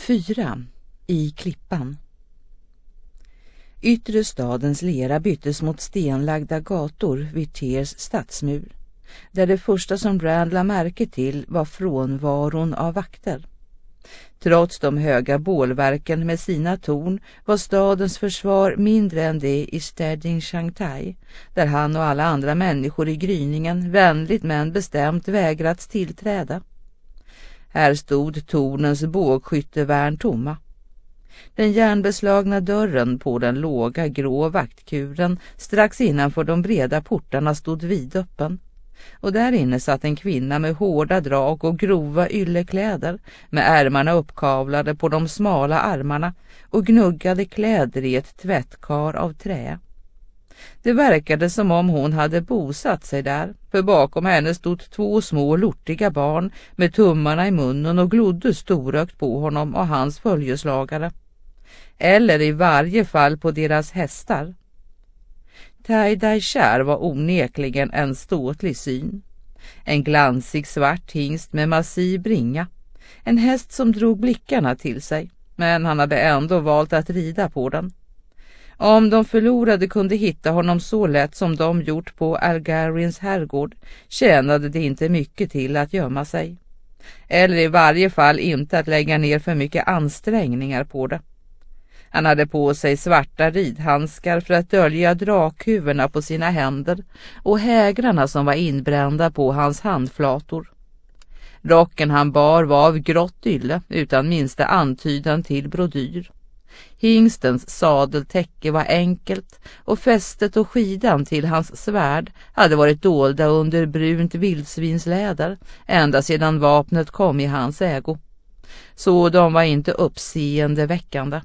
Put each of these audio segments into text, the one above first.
4. I klippan. Yttre stadens lera byttes mot stenlagda gator vid Tears stadsmur, där det första som Brand lade märke till var frånvaron av vakter. Trots de höga bålverken med sina torn var stadens försvar mindre än det i Stading Shanghai, där han och alla andra människor i gryningen vänligt men bestämt vägrats tillträda. Här stod tornens bågskyttevärn tomma. Den järnbeslagna dörren på den låga grå vaktkuren strax innanför de breda portarna stod vidöppen, och där inne satt en kvinna med hårda drag och grova yllekläder, med ärmarna uppkavlade på de smala armarna och gnuggade kläder i ett tvättkar av trä. Det verkade som om hon hade bosatt sig där, för bakom henne stod 2 små lortiga barn med tummarna i munnen och glodde storögt på honom och hans följeslagare. Eller i varje fall på deras hästar. Tai Dai-Shar var onekligen en ståtlig syn. En glansig svart hingst med massiv bringa. En häst som drog blickarna till sig, men han hade ändå valt att rida på den. Om de förlorade kunde hitta honom så lätt som de gjort på Algarins herrgård, tjänade det inte mycket till att gömma sig. Eller i varje fall inte att lägga ner för mycket ansträngningar på det. Han hade på sig svarta ridhandskar för att dölja drakhuvorna på sina händer och hägrarna som var inbrända på hans handflator. Rocken han bar var av grått ylle utan minsta antydan till brodyr. Hingstens sadeltäcke var enkelt och fästet och skidan till hans svärd hade varit dolda under brunt vildsvinsläder ända sedan vapnet kom i hans ägo. Så de var inte uppseendeväckande.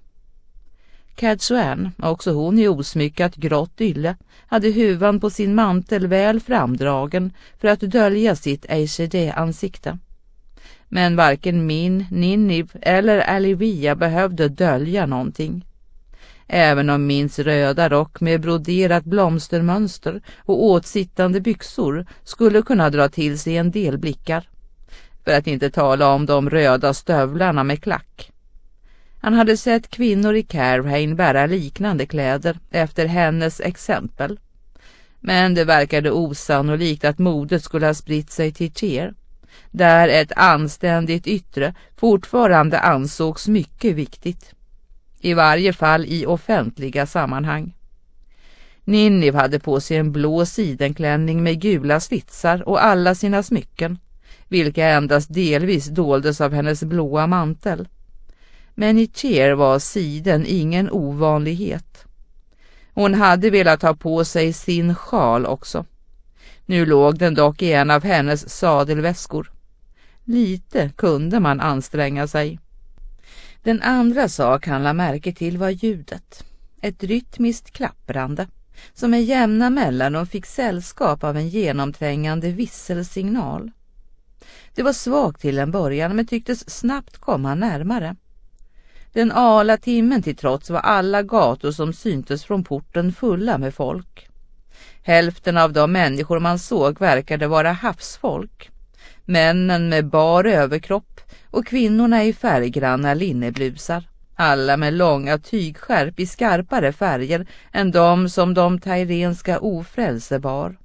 Cadsuan, också hon i osmyckat grått ylle, hade huvan på sin mantel väl framdragen för att dölja sitt ACD-ansikte. Men varken Min, Ninniv eller Alivia behövde dölja någonting. Även om Mins röda rock med broderat blomstermönster och åtsittande byxor skulle kunna dra till sig en del blickar. För att inte tala om de röda stövlarna med klack. Han hade sett kvinnor i Carhain bära liknande kläder efter hennes exempel. Men det verkade osannolikt att modet skulle ha spritt sig till Tear, där ett anständigt yttre fortfarande ansågs mycket viktigt. I varje fall i offentliga sammanhang. Ninniv hade på sig en blå sidenklänning med gula slitsar och alla sina smycken, vilka endast delvis doldes av hennes blåa mantel. Men i Tear var siden ingen ovanlighet. Hon hade velat ha på sig sin sjal också. Nu låg den dock i en av hennes sadelväskor. Lite kunde man anstränga sig. Den andra sak han lade märke till var ljudet. Ett rytmiskt klapprande som med jämna mellanrum fick sällskap av en genomträngande visselsignal. Det var svagt till en början men tycktes snabbt komma närmare. Den ala timmen till trots var alla gator som syntes från porten fulla med folk. Hälften av de människor man såg verkade vara havsfolk. Männen med bar överkropp och kvinnorna i färggranna linneblusar. Alla med långa tygskärp i skarpare färger än de som de tairenska ofrälse bar.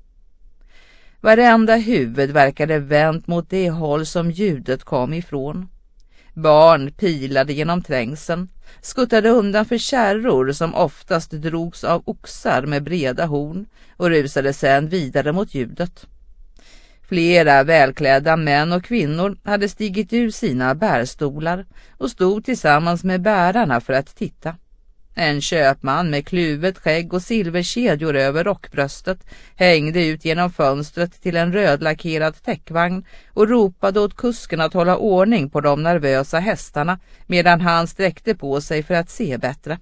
Varenda huvud verkade vänt mot det håll som ljudet kom ifrån. Barn pilade genom trängseln, skuttade undan för kärror som oftast drogs av oxar med breda horn och rusade sedan vidare mot ljudet. Flera välklädda män och kvinnor hade stigit ur sina bärstolar och stod tillsammans med bärarna för att titta. En köpman med kluvet skägg och silverkedjor över rockbröstet hängde ut genom fönstret till en rödlackerad täckvagn och ropade åt kusken att hålla ordning på de nervösa hästarna medan han sträckte på sig för att se bättre.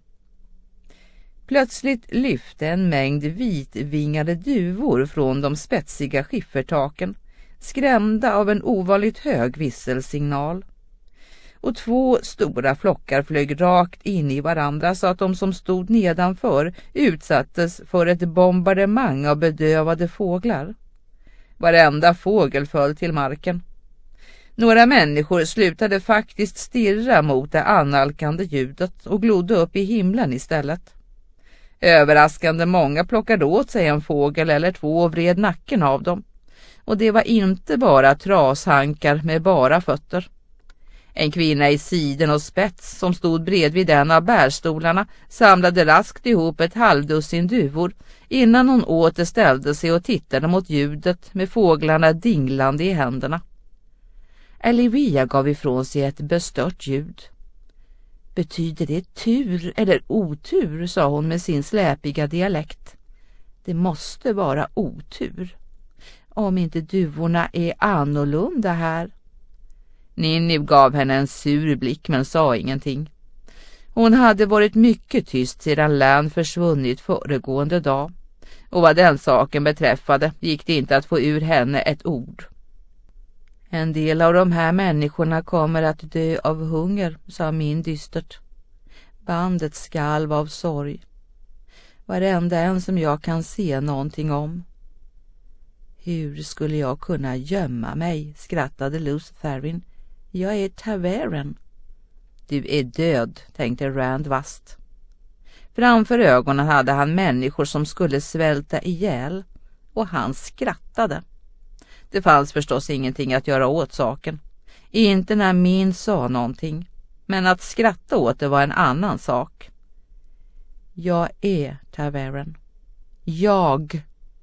Plötsligt lyfte en mängd vitvingade duvor från de spetsiga skiffertaken, skrämda av en ovanligt hög visselsignal. Och 2 stora flockar flög rakt in i varandra så att de som stod nedanför utsattes för ett bombardemang av bedövade fåglar. Varenda fågel föll till marken. Några människor slutade faktiskt stirra mot det annalkande ljudet och glodde upp i himlen istället. Överraskande många plockade åt sig en fågel eller två och vred nacken av dem. Och det var inte bara trashankar med bara fötter. En kvinna i siden och spets som stod bredvid en av bärstolarna samlade raskt ihop ett halvdussin duvor innan hon återställde sig och tittade mot ljudet med fåglarna dinglande i händerna. Olivia gav ifrån sig ett bestört ljud. Betyder det tur eller otur, sa hon med sin släpiga dialekt. Det måste vara otur. Om inte duvorna är annorlunda här. Ninni gav henne en sur blick men sa ingenting. Hon hade varit mycket tyst sedan Lan försvunnit föregående dag. Och vad den saken beträffade gick det inte att få ur henne ett ord. En del av de här människorna kommer att dö av hunger, sa Min dystert. Bandet skalv av sorg. Varenda en som jag kan se någonting om. Hur skulle jag kunna gömma mig, skrattade Luce Tharin. Jag är Taveren. Du är död, tänkte Rand vast. Framför ögonen hade han människor som skulle svälta ihjäl, och han skrattade. Det fanns förstås ingenting att göra åt saken. Inte när Min sa någonting, men att skratta åt det var en annan sak. Jag är Taveren. Jag.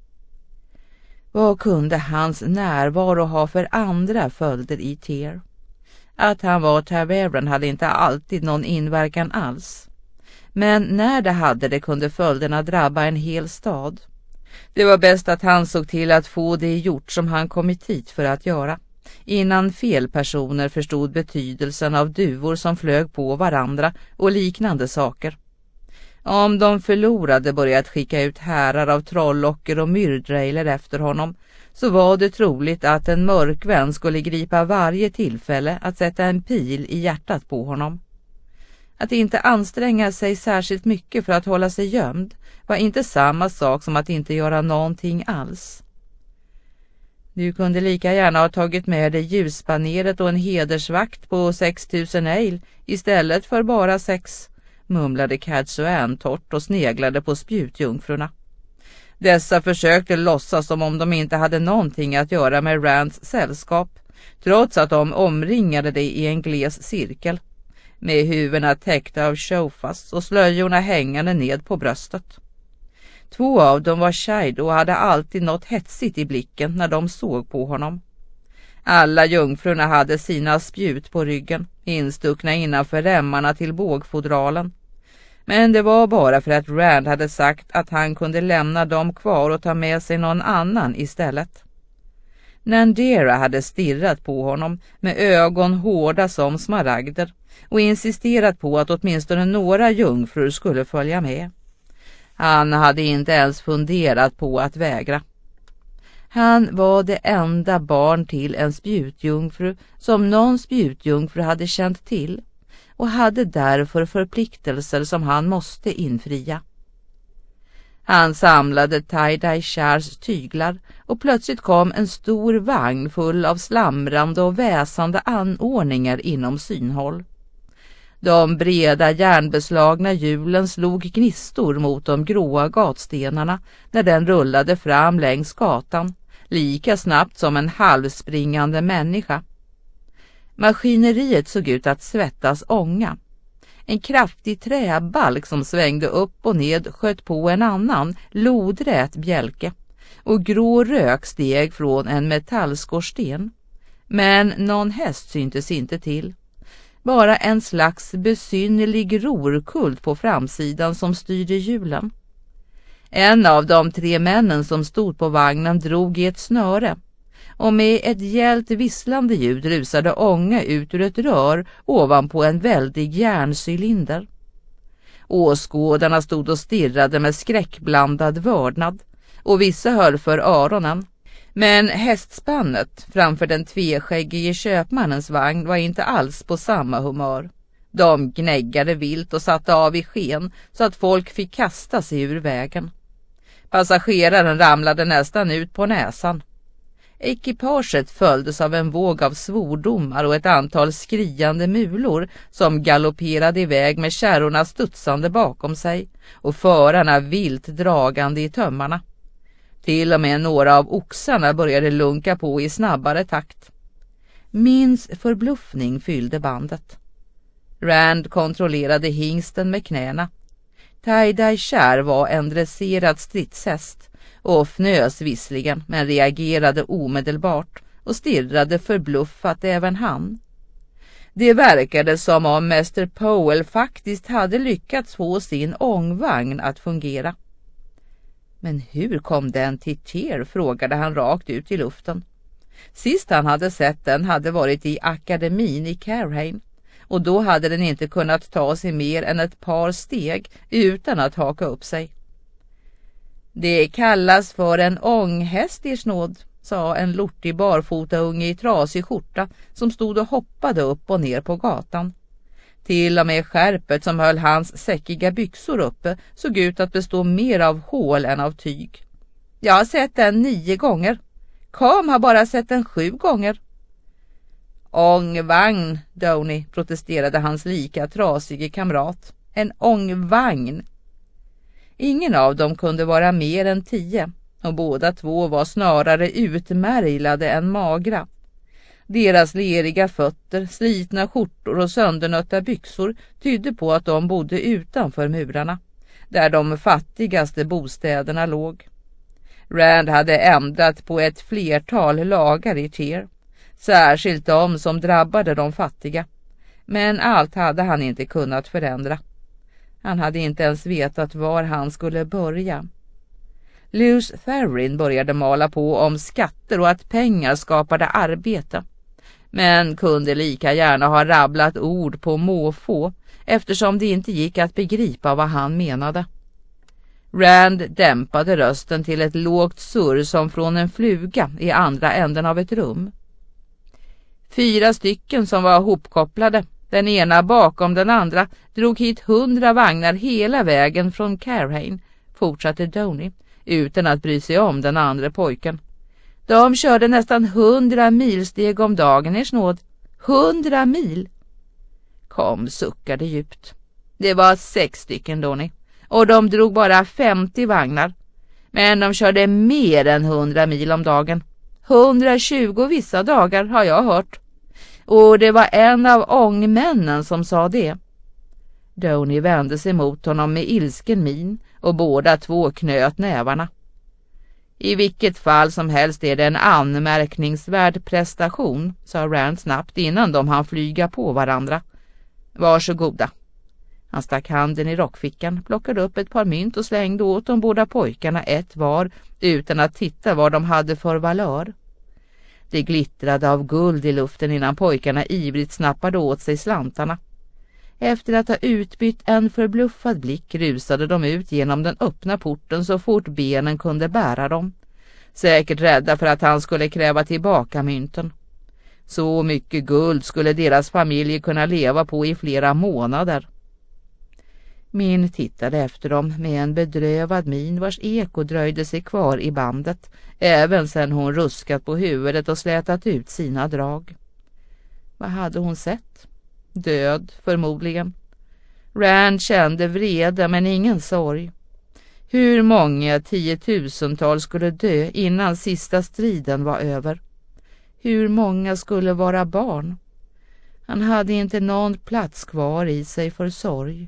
Vad kunde hans närvaro ha för andra följder i Tear? Att han var Taveren hade inte alltid någon inverkan alls. Men när det hade det kunde följderna drabba en hel stad. Det var bäst att han såg till att få det gjort som han kommit hit för att göra, innan fel personer förstod betydelsen av duvor som flög på varandra och liknande saker. Om de förlorade börjat skicka ut härar av trolllocker och myrdrejler efter honom, så var det troligt att en mörkvän skulle gripa varje tillfälle att sätta en pil i hjärtat på honom. Att inte anstränga sig särskilt mycket för att hålla sig gömd var inte samma sak som att inte göra någonting alls. Du kunde lika gärna ha tagit med dig ljusbaneret och en hedersvakt på 6000 eil istället för bara 6, mumlade Cadsuane torrt och sneglade på spjutjungfrurna. Dessa försökte låtsas som om de inte hade någonting att göra med Rands sällskap, trots att de omringade det i en gles cirkel, med huvudena täckta av shofas och slöjorna hängande ned på bröstet. 2 av dem var Shide och hade alltid något hetsigt i blicken när de såg på honom. Alla jungfrurna hade sina spjut på ryggen, instuckna innanför remmarna till bågfodralen. Men det var bara för att Rand hade sagt att han kunde lämna dem kvar och ta med sig någon annan istället. Nandera hade stirrat på honom med ögon hårda som smaragder och insisterat på att åtminstone några jungfrur skulle följa med. Han hade inte ens funderat på att vägra. Han var det enda barn till en spjutjungfru som någon spjutjungfru hade känt till och hade därför förpliktelser som han måste infria. Han samlade Tidai Shars tyglar och plötsligt kom en stor vagn full av slamrande och väsande anordningar inom synhåll. De breda järnbeslagna hjulen slog gnistor mot de gråa gatstenarna när den rullade fram längs gatan, lika snabbt som en halvspringande människa. Maskineriet såg ut att svettas ånga. En kraftig träbalk som svängde upp och ned sköt på en annan, lodrät bjälke, och grå rök steg från en metallskorsten. Men någon häst syntes inte till. Bara en slags besynnerlig rorkult på framsidan som styrde hjulen. En av de 3 männen som stod på vagnen drog i ett snöre, och med ett gällt visslande ljud rusade ånga ut ur ett rör ovanpå en väldig järncylinder. Åskådarna stod och stirrade med skräckblandad vördnad, och vissa höll för öronen. Men hästspannet framför den tveskäggige köpmannens vagn var inte alls på samma humör. De gnäggade vilt och satte av i sken så att folk fick kasta sig ur vägen. Passageraren ramlade nästan ut på näsan. Ekipaget följdes av en våg av svordomar och ett antal skriande mulor som galopperade iväg med kärrorna studsande bakom sig och förarna vilt dragande i tömmarna. Till och med några av oxarna började lunka på i snabbare takt. Mins förbluffning fyllde bandet. Rand kontrollerade hingsten med knäna. Tie-Dye-Share var en dresserad stridshäst och fnös visserligen, men reagerade omedelbart och stirrade förbluffat även han. Det verkade som om Mäster Powell faktiskt hade lyckats få sin ångvagn att fungera. Men hur kom den till Tear, frågade han rakt ut i luften. Sist han hade sett den hade varit i akademin i Carhain, och då hade den inte kunnat ta sig mer än ett par steg utan att haka upp sig. Det kallas för en ånghäst, ers nåd, sa en lortig barfotaunge i trasig skjorta som stod och hoppade upp och ner på gatan. Till och med skärpet som höll hans säckiga byxor uppe såg ut att bestå mer av hål än av tyg. Jag har sett den 9 gånger. Kam har bara sett den 7 gånger. Ångvagn, Downey, protesterade hans lika trasige kamrat. En ångvagn. Ingen av dem kunde vara mer än 10 och båda två var snarare utmärglade än magra. Deras leriga fötter, slitna skjortor och söndernötta byxor tydde på att de bodde utanför murarna, där de fattigaste bostäderna låg. Rand hade ändrat på ett flertal lagar i Tear, särskilt de som drabbade de fattiga. Men allt hade han inte kunnat förändra. Han hade inte ens vetat var han skulle börja. Lews Therin började mala på om skatter och att pengar skapade arbete, men kunde lika gärna ha rabblat ord på måfå eftersom det inte gick att begripa vad han menade. Rand dämpade rösten till ett lågt surr som från en fluga i andra änden av ett rum. 4 stycken som var hopkopplade, den ena bakom den andra, drog hit 100 vagnar hela vägen från Carhain, fortsatte Downey, utan att bry sig om den andra pojken. De körde nästan 100 milsteg om dagen, ers nåd. 100 mil! Kom, suckade djupt. Det var 6 stycken, Downey, och de drog bara 50 vagnar. Men de körde mer än 100 mil om dagen. 120 vissa dagar har jag hört. Och det var en av ångmännen som sa det. Downey vände sig mot honom med ilsken min och båda två knöt nävarna. I vilket fall som helst är det en anmärkningsvärd prestation, sa Rand snabbt innan de hann flyga på varandra. Varsågoda. Han stack handen i rockfickan, plockade upp ett par mynt och slängde åt de båda pojkarna ett var utan att titta vad de hade för valör. Det glittrade av guld i luften innan pojkarna ivrigt snappade åt sig slantarna. Efter att ha utbytt en förbluffad blick rusade de ut genom den öppna porten så fort benen kunde bära dem. Säkert rädda för att han skulle kräva tillbaka mynten. Så mycket guld skulle deras familj kunna leva på i flera månader. Min tittade efter dem med en bedrövad min vars eko dröjde sig kvar i bandet, även sedan hon ruskat på huvudet och slätat ut sina drag. Vad hade hon sett? Död, förmodligen. Rand kände vrede men ingen sorg. Hur många 10-tusentals skulle dö innan sista striden var över? Hur många skulle vara barn? Han hade inte någon plats kvar i sig för sorg.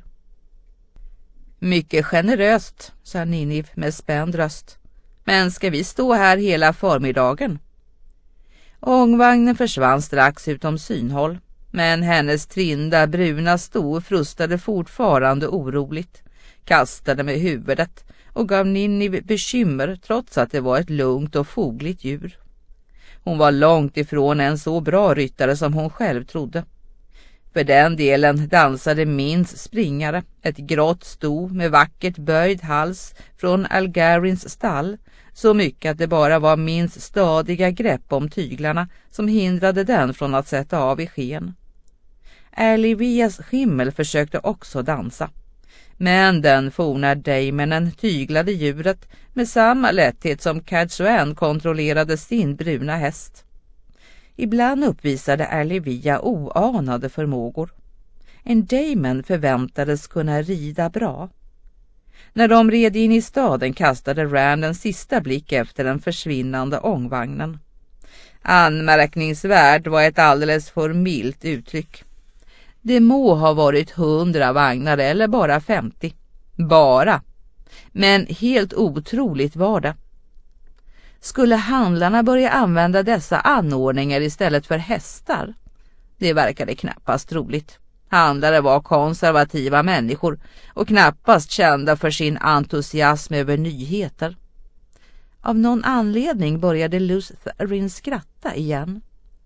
Mycket generöst, sa Ninniv med spänd röst. Men ska vi stå här hela förmiddagen? Ångvagnen försvann strax utom synhåll, men hennes trinda bruna sto frustade fortfarande oroligt, kastade med huvudet och gav Ninniv bekymmer trots att det var ett lugnt och fogligt djur. Hon var långt ifrån en så bra ryttare som hon själv trodde. För den delen dansade Mins springare, ett grått sto med vackert böjd hals från Algarins stall, så mycket att det bara var Mins stadiga grepp om tyglarna som hindrade den från att sätta av i sken. Alivias skimmel försökte också dansa, Men den forna Damonen tyglade djuret med samma lätthet som Cadsuane kontrollerade sin bruna häst. Ibland uppvisade Alivia oanade förmågor. En Damon förväntades kunna rida bra. När de red in i staden kastade Rand en sista blick efter den försvinnande ångvagnen. Anmärkningsvärd var ett alldeles för milt uttryck. Det må ha varit 100 vagnar eller bara 50. Bara. Men helt otroligt var det. Skulle handlarna börja använda dessa anordningar istället för hästar? Det verkade knappast troligt. Handlare var konservativa människor och knappast kända för sin entusiasm över nyheter. Av någon anledning började Lutheryn skratta igen.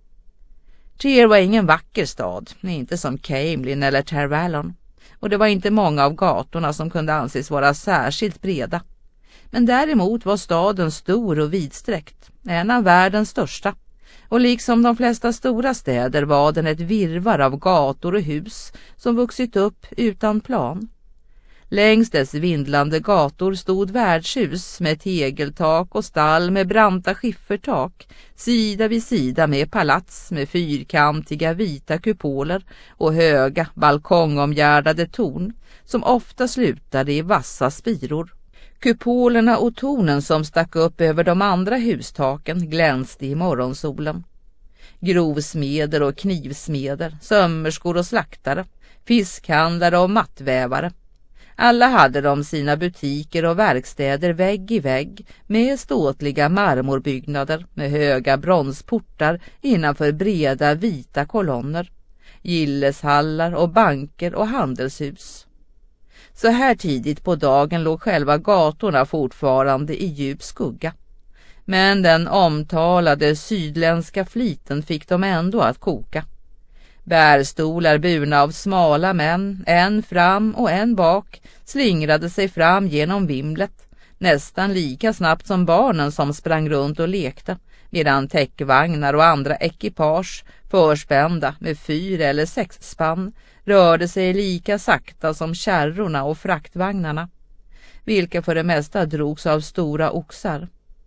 Trier var ingen vacker stad, inte som Caemlyn eller Tervalon, och det var inte många av gatorna som kunde anses vara särskilt breda. Men däremot var staden stor och vidsträckt, en av världens största, och liksom de flesta stora städer var den ett virrvarr av gator och hus som vuxit upp utan plan. Längs dess vindlande gator stod värdshus med tegeltak och stall med branta skiffertak, sida vid sida med palats med fyrkantiga vita kupoler och höga balkongomgärdade torn som ofta slutade i vassa spiror. Kupolerna och tornen som stack upp över de andra hustaken glänste i morgonsolen. Grovsmeder och knivsmeder, sömmerskor och slaktare, fiskhandlare och mattvävare. Alla hade de sina butiker och verkstäder vägg i vägg med ståtliga marmorbyggnader med höga bronsportar innanför breda vita kolonner, gilleshallar och banker och handelshus. Så här tidigt på dagen låg själva gatorna fortfarande i djup skugga. Men den omtalade sydländska fliten fick dem ändå att koka. Bärstolar burna av smala män, en fram och en bak, slingrade sig fram genom vimlet, nästan lika snabbt som barnen som sprang runt och lekte, medan täckvagnar och andra ekipage, förspända med 4 eller 6 spann, rörde sig lika sakta som kärrorna och fraktvagnarna, vilka för det mesta drogs av stora oxar.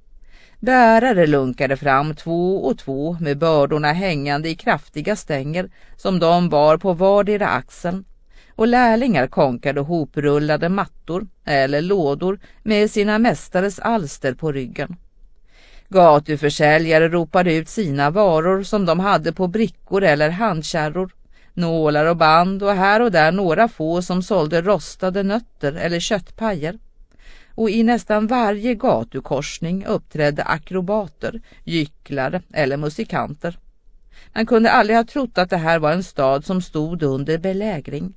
Bärare lunkade fram 2 och 2 med bördorna hängande i kraftiga stänger som de bar på vardera axeln, och lärlingar konkade hoprullade mattor eller lådor med sina mästares alster på ryggen. Gatuförsäljare ropade ut sina varor som de hade på brickor eller handkärror, nålar och band och här och där några få som sålde rostade nötter eller köttpajer. Och i nästan varje gatukorsning uppträdde akrobater, gycklare eller musikanter. Man kunde aldrig ha trott att det här var en stad som stod under belägring.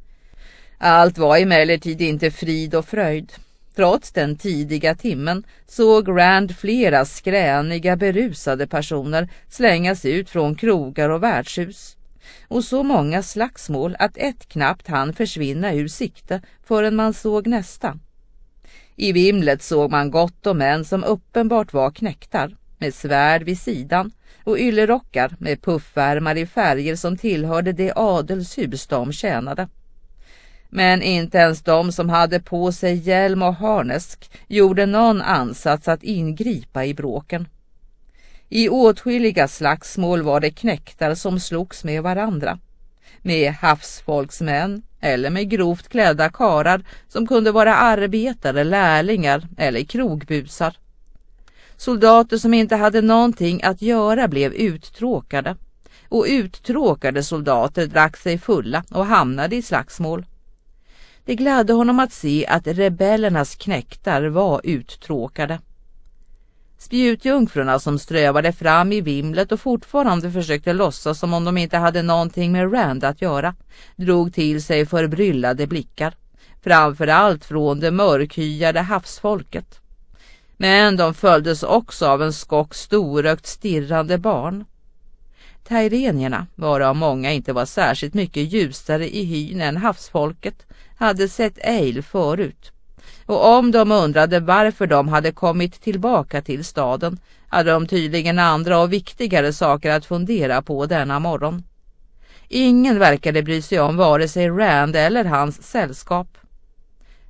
Allt var emellertid inte frid och fröjd. Trots den tidiga timmen såg Rand flera skräniga berusade personer slängas ut från krogar och värdshus. Och så många slagsmål att ett knappt hann försvinna ur sikte förrän man såg nästa. I vimlet såg man gott om män som uppenbart var knäktar, med svärd vid sidan och yllerockar med puffärmar i färger som tillhörde det adelshus de tjänade. Men inte ens de som hade på sig hjälm och harnesk gjorde någon ansats att ingripa i bråken. I åtskilliga slagsmål var det knäktar som slogs med varandra, med havsfolksmän eller med grovt klädda karar som kunde vara arbetare, lärlingar eller krogbusar. Soldater som inte hade någonting att göra blev uttråkade, och uttråkade soldater drack sig fulla och hamnade i slagsmål. Det gladde honom att se att rebellernas knäktar var uttråkade. Spjutjungfrurna som strövade fram i vimlet och fortfarande försökte låtsas som om de inte hade någonting med Rand att göra, drog till sig förbryllade blickar, framförallt från det mörkhyade havsfolket. Men de följdes också av en skock storögt stirrande barn. Tyrenierna, varav många inte var särskilt mycket ljusare i hyn än havsfolket, hade sett Eil förut. Och om de undrade varför de hade kommit tillbaka till staden, hade de tydligen andra och viktigare saker att fundera på denna morgon. Ingen verkade bry sig om vare sig Rand eller hans sällskap.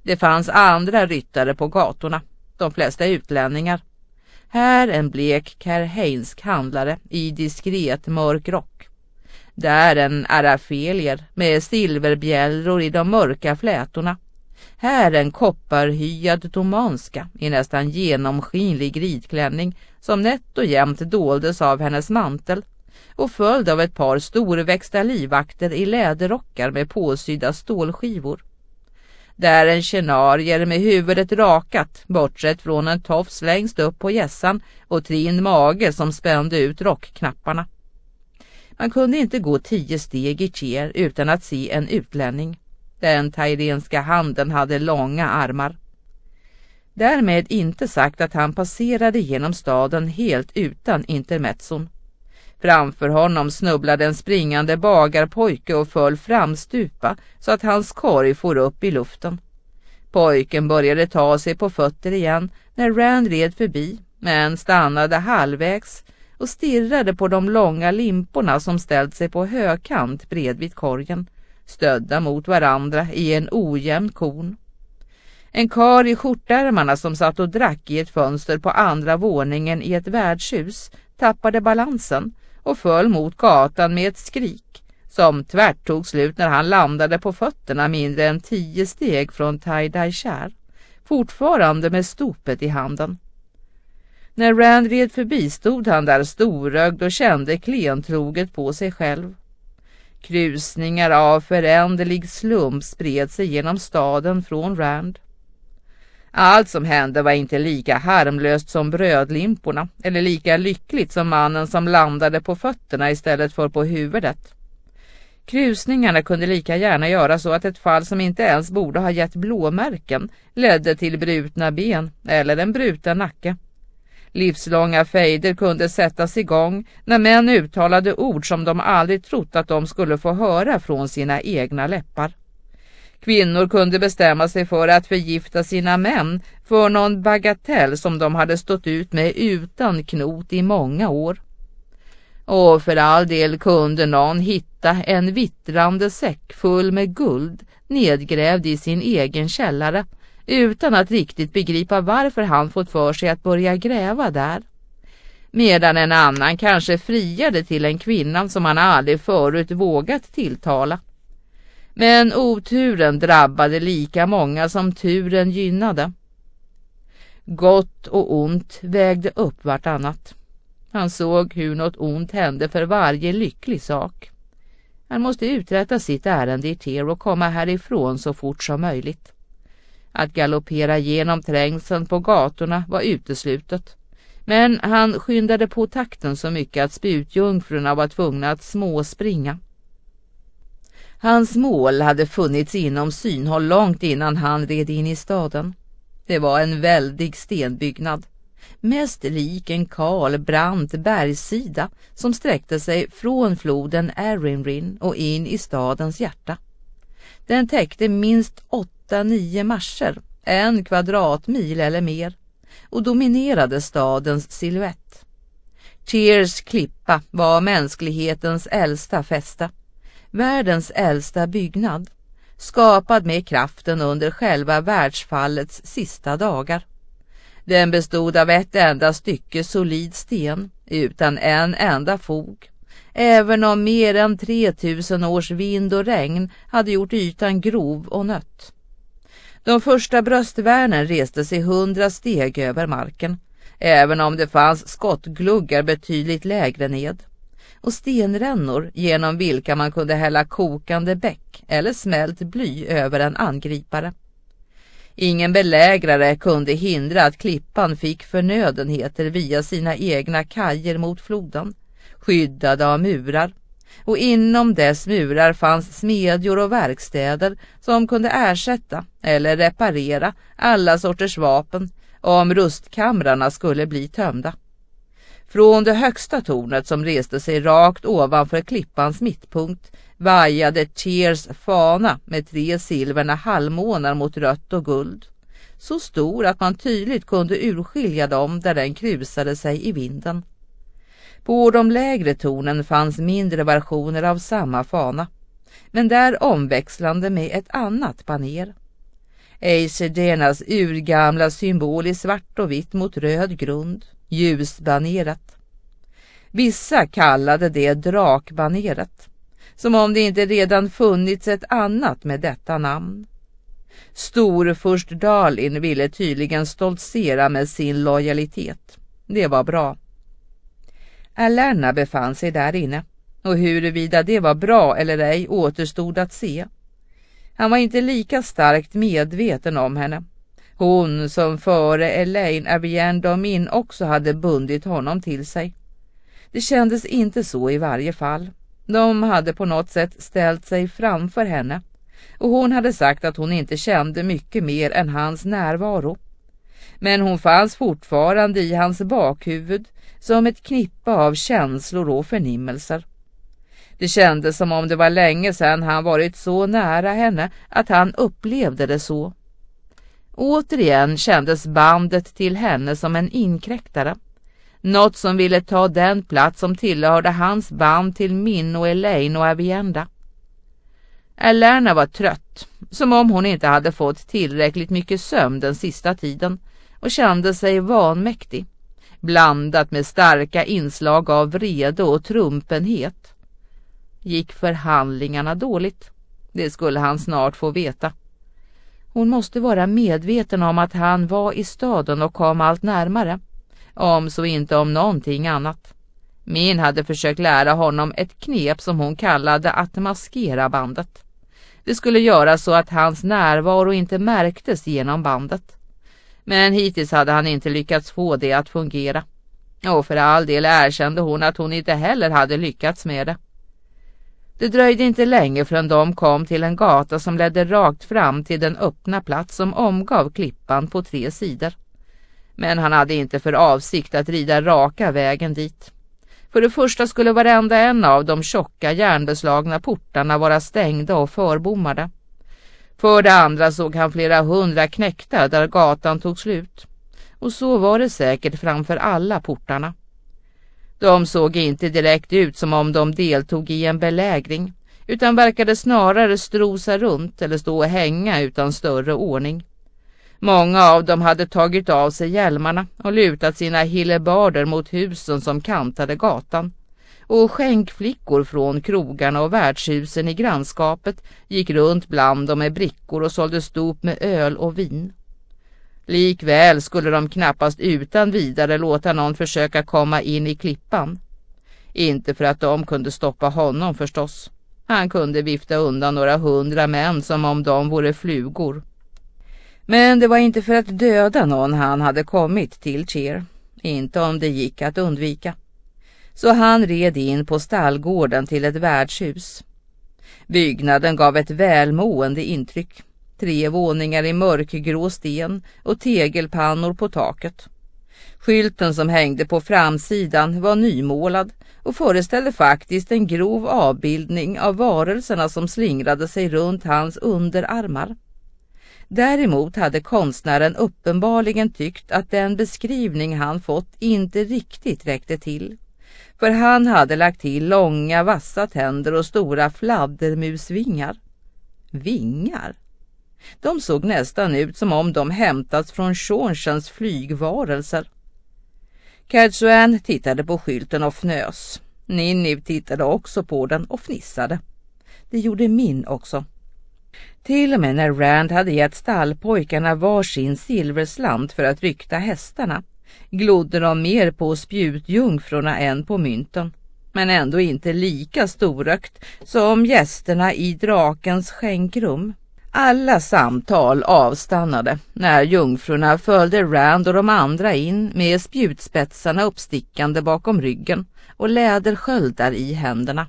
Det fanns andra ryttare på gatorna, de flesta utlänningar. Här en blek karheinsk handlare i diskret mörk rock. Där en arafelier med silverbjällror i de mörka flätorna. Här en kopparhyad domanska i nästan genomskinlig ridklänning som nätt och jämnt doldes av hennes mantel och följd av ett par storväxta livvakter i läderrockar med påsydda stålskivor. Där en tjänarier med huvudet rakat, bortsett från en tofs längst upp på gässan och trin mage som spände ut rockknapparna. Man kunde inte gå 10 steg i Thiers utan att se en utlänning. Den thairenska handen hade långa armar. Därmed inte sagt att han passerade genom staden helt utan intermezzon. Framför honom snubblade en springande bagarpojke och föll framstupa så att hans korg for upp i luften. Pojken började ta sig på fötter igen när Rand red förbi, men stannade halvvägs och stirrade på de långa limporna som ställt sig på högkant bredvid korgen, stödda mot varandra i en ojämn kon. En karl i skjortärmarna som satt och drack i ett fönster på andra våningen i ett värdshus tappade balansen och föll mot gatan med ett skrik som tvärt tog slut när han landade på fötterna mindre än 10 steg från Tai Dai Char, fortfarande med stopet i handen. När Rand red förbi stod han där storögd och kände klentroget på sig själv. Krusningar av föränderlig slump spred sig genom staden från Rand. Allt som hände var inte lika harmlöst som brödlimporna eller lika lyckligt som mannen som landade på fötterna istället för på huvudet. Krusningarna kunde lika gärna göra så att ett fall som inte ens borde ha gett blåmärken ledde till brutna ben eller en bruten nacke. Livslånga fejder kunde sättas igång när män uttalade ord som de aldrig trott att de skulle få höra från sina egna läppar. Kvinnor kunde bestämma sig för att förgifta sina män för någon bagatell som de hade stått ut med utan knot i många år. Och för all del kunde någon hitta en vittrande säck full med guld nedgrävd i sin egen källare utan att riktigt begripa varför han fått för sig att börja gräva där. Medan en annan kanske friade till en kvinna som han aldrig förut vågat tilltala. Men oturen drabbade lika många som turen gynnade. Gott och ont vägde upp vartannat. Han såg hur något ont hände för varje lycklig sak. Han måste uträtta sitt ärende i Thiers och komma härifrån så fort som möjligt. Att galoppera genom trängseln på gatorna var uteslutet. Men han skyndade på takten så mycket att spjutjungfrurna var tvungna att småspringa. Hans mål hade funnits inom synhåll långt innan han red in i staden. Det var en väldig stenbyggnad, mest lik en kal, brant bergssida som sträckte sig från floden Erinrin och in i stadens hjärta. Den täckte minst 8-9 marscher, 1 kvadratmil eller mer, och dominerade stadens silhuett. Thiers klippa var mänsklighetens äldsta fästa, världens äldsta byggnad, skapad med kraften under själva världsfallets sista dagar. Den bestod av ett enda stycke solid sten, utan en enda fog, även om mer än 3000 års vind och regn hade gjort ytan grov och nött. De första bröstvärnen reste sig 100 steg över marken, även om det fanns skottgluggar betydligt lägre ned, och stenrännor genom vilka man kunde hälla kokande bäck eller smält bly över en angripare. Ingen belägrare kunde hindra att klippan fick förnödenheter via sina egna kajer mot floden, skyddade av murar, och inom dess murar fanns smedjor och verkstäder som kunde ersätta eller reparera alla sorters vapen om rustkamrarna skulle bli tömda. Från det högsta tornet som reste sig rakt ovanför klippans mittpunkt vajade Thiers fana med 3 silverna halvmånar mot rött och guld, så stor att man tydligt kunde urskilja dem där den krusade sig i vinden. På de lägre tornen fanns mindre versioner av samma fana, men där omväxlande med ett annat baner. Eiserdenas urgamla symbol i svart och vitt mot röd grund, ljusbaneret. Vissa kallade det drakbaneret, som om det inte redan funnits ett annat med detta namn. Storfurst Dalin ville tydligen stoltsera med sin lojalitet. Det var bra. Alerna befann sig där inne, och huruvida det var bra eller ej återstod att se. Han var inte lika starkt medveten om henne. Hon som före Elaine Avienne Domin också hade bundit honom till sig. Det kändes inte så i varje fall. De hade på något sätt ställt sig framför henne, och hon hade sagt att hon inte kände mycket mer än hans närvaro. Men hon fanns fortfarande i hans bakhuvud som ett knippa av känslor och förnimmelser. Det kändes som om det var länge sedan han varit så nära henne att han upplevde det så. Återigen kändes bandet till henne som en inkräktare. Något som ville ta den plats som tillhörde hans band till Min och Elaine och Avienda. Alerna var trött, som om hon inte hade fått tillräckligt mycket sömn den sista tiden, och kände sig vanmäktig, blandat med starka inslag av vrede och trumpenhet. Gick förhandlingarna dåligt? Det skulle han snart få veta. Hon måste vara medveten om att han var i staden och kom allt närmare, om så inte om någonting annat. Min hade försökt lära honom ett knep som hon kallade att maskera bandet. Det skulle göra så att hans närvaro inte märktes genom bandet. Men hittills hade han inte lyckats få det att fungera. Och för all del erkände hon att hon inte heller hade lyckats med det. Det dröjde inte länge förrän de kom till en gata som ledde rakt fram till den öppna plats som omgav klippan på 3 sidor. Men han hade inte för avsikt att rida raka vägen dit. För det första skulle varenda en av de tjocka järnbeslagna portarna vara stängda och förbommade. För det andra såg han flera 100 knäktar där gatan tog slut. Och så var det säkert framför alla portarna. De såg inte direkt ut som om de deltog i en belägring, utan verkade snarare strosa runt eller stå och hänga utan större ordning. Många av dem hade tagit av sig hjälmarna och lutat sina hillebarder mot husen som kantade gatan. Och skänkflickor från krogarna och värdshusen i grannskapet gick runt bland dem med brickor och sålde stop med öl och vin. Likväl skulle de knappast utan vidare låta någon försöka komma in i klippan. Inte för att de kunde stoppa honom förstås. Han kunde vifta undan några 100 män som om de vore flugor. Men det var inte för att döda någon han hade kommit till Cher. Inte om det gick att undvika. Så han red in på stallgården till ett värdshus. Byggnaden gav ett välmående intryck. 3 våningar i mörkgrå sten och tegelpannor på taket. Skylten som hängde på framsidan var nymålad och föreställde faktiskt en grov avbildning av varelserna som slingrade sig runt hans underarmar. Däremot hade konstnären uppenbarligen tyckt att den beskrivning han fått inte riktigt räckte till. För han hade lagt till långa vassa tänder och stora fladdermusvingar. Vingar? De såg nästan ut som om de hämtats från Sjonsens flygvarelser. Cadjoanne tittade på skylten och fnös. Ninniv tittade också på den och fnissade. Det gjorde Min också. Till och med när Rand hade gett stallpojkarna varsin silverslant för att rykta hästarna glodde de mer på spjutjungfrurna än på mynten, men ändå inte lika storökt som gästerna i drakens skänkrum. Alla samtal avstannade när jungfrurna följde Rand och de andra in med spjutspetsarna uppstickande bakom ryggen och lädersköldar i händerna.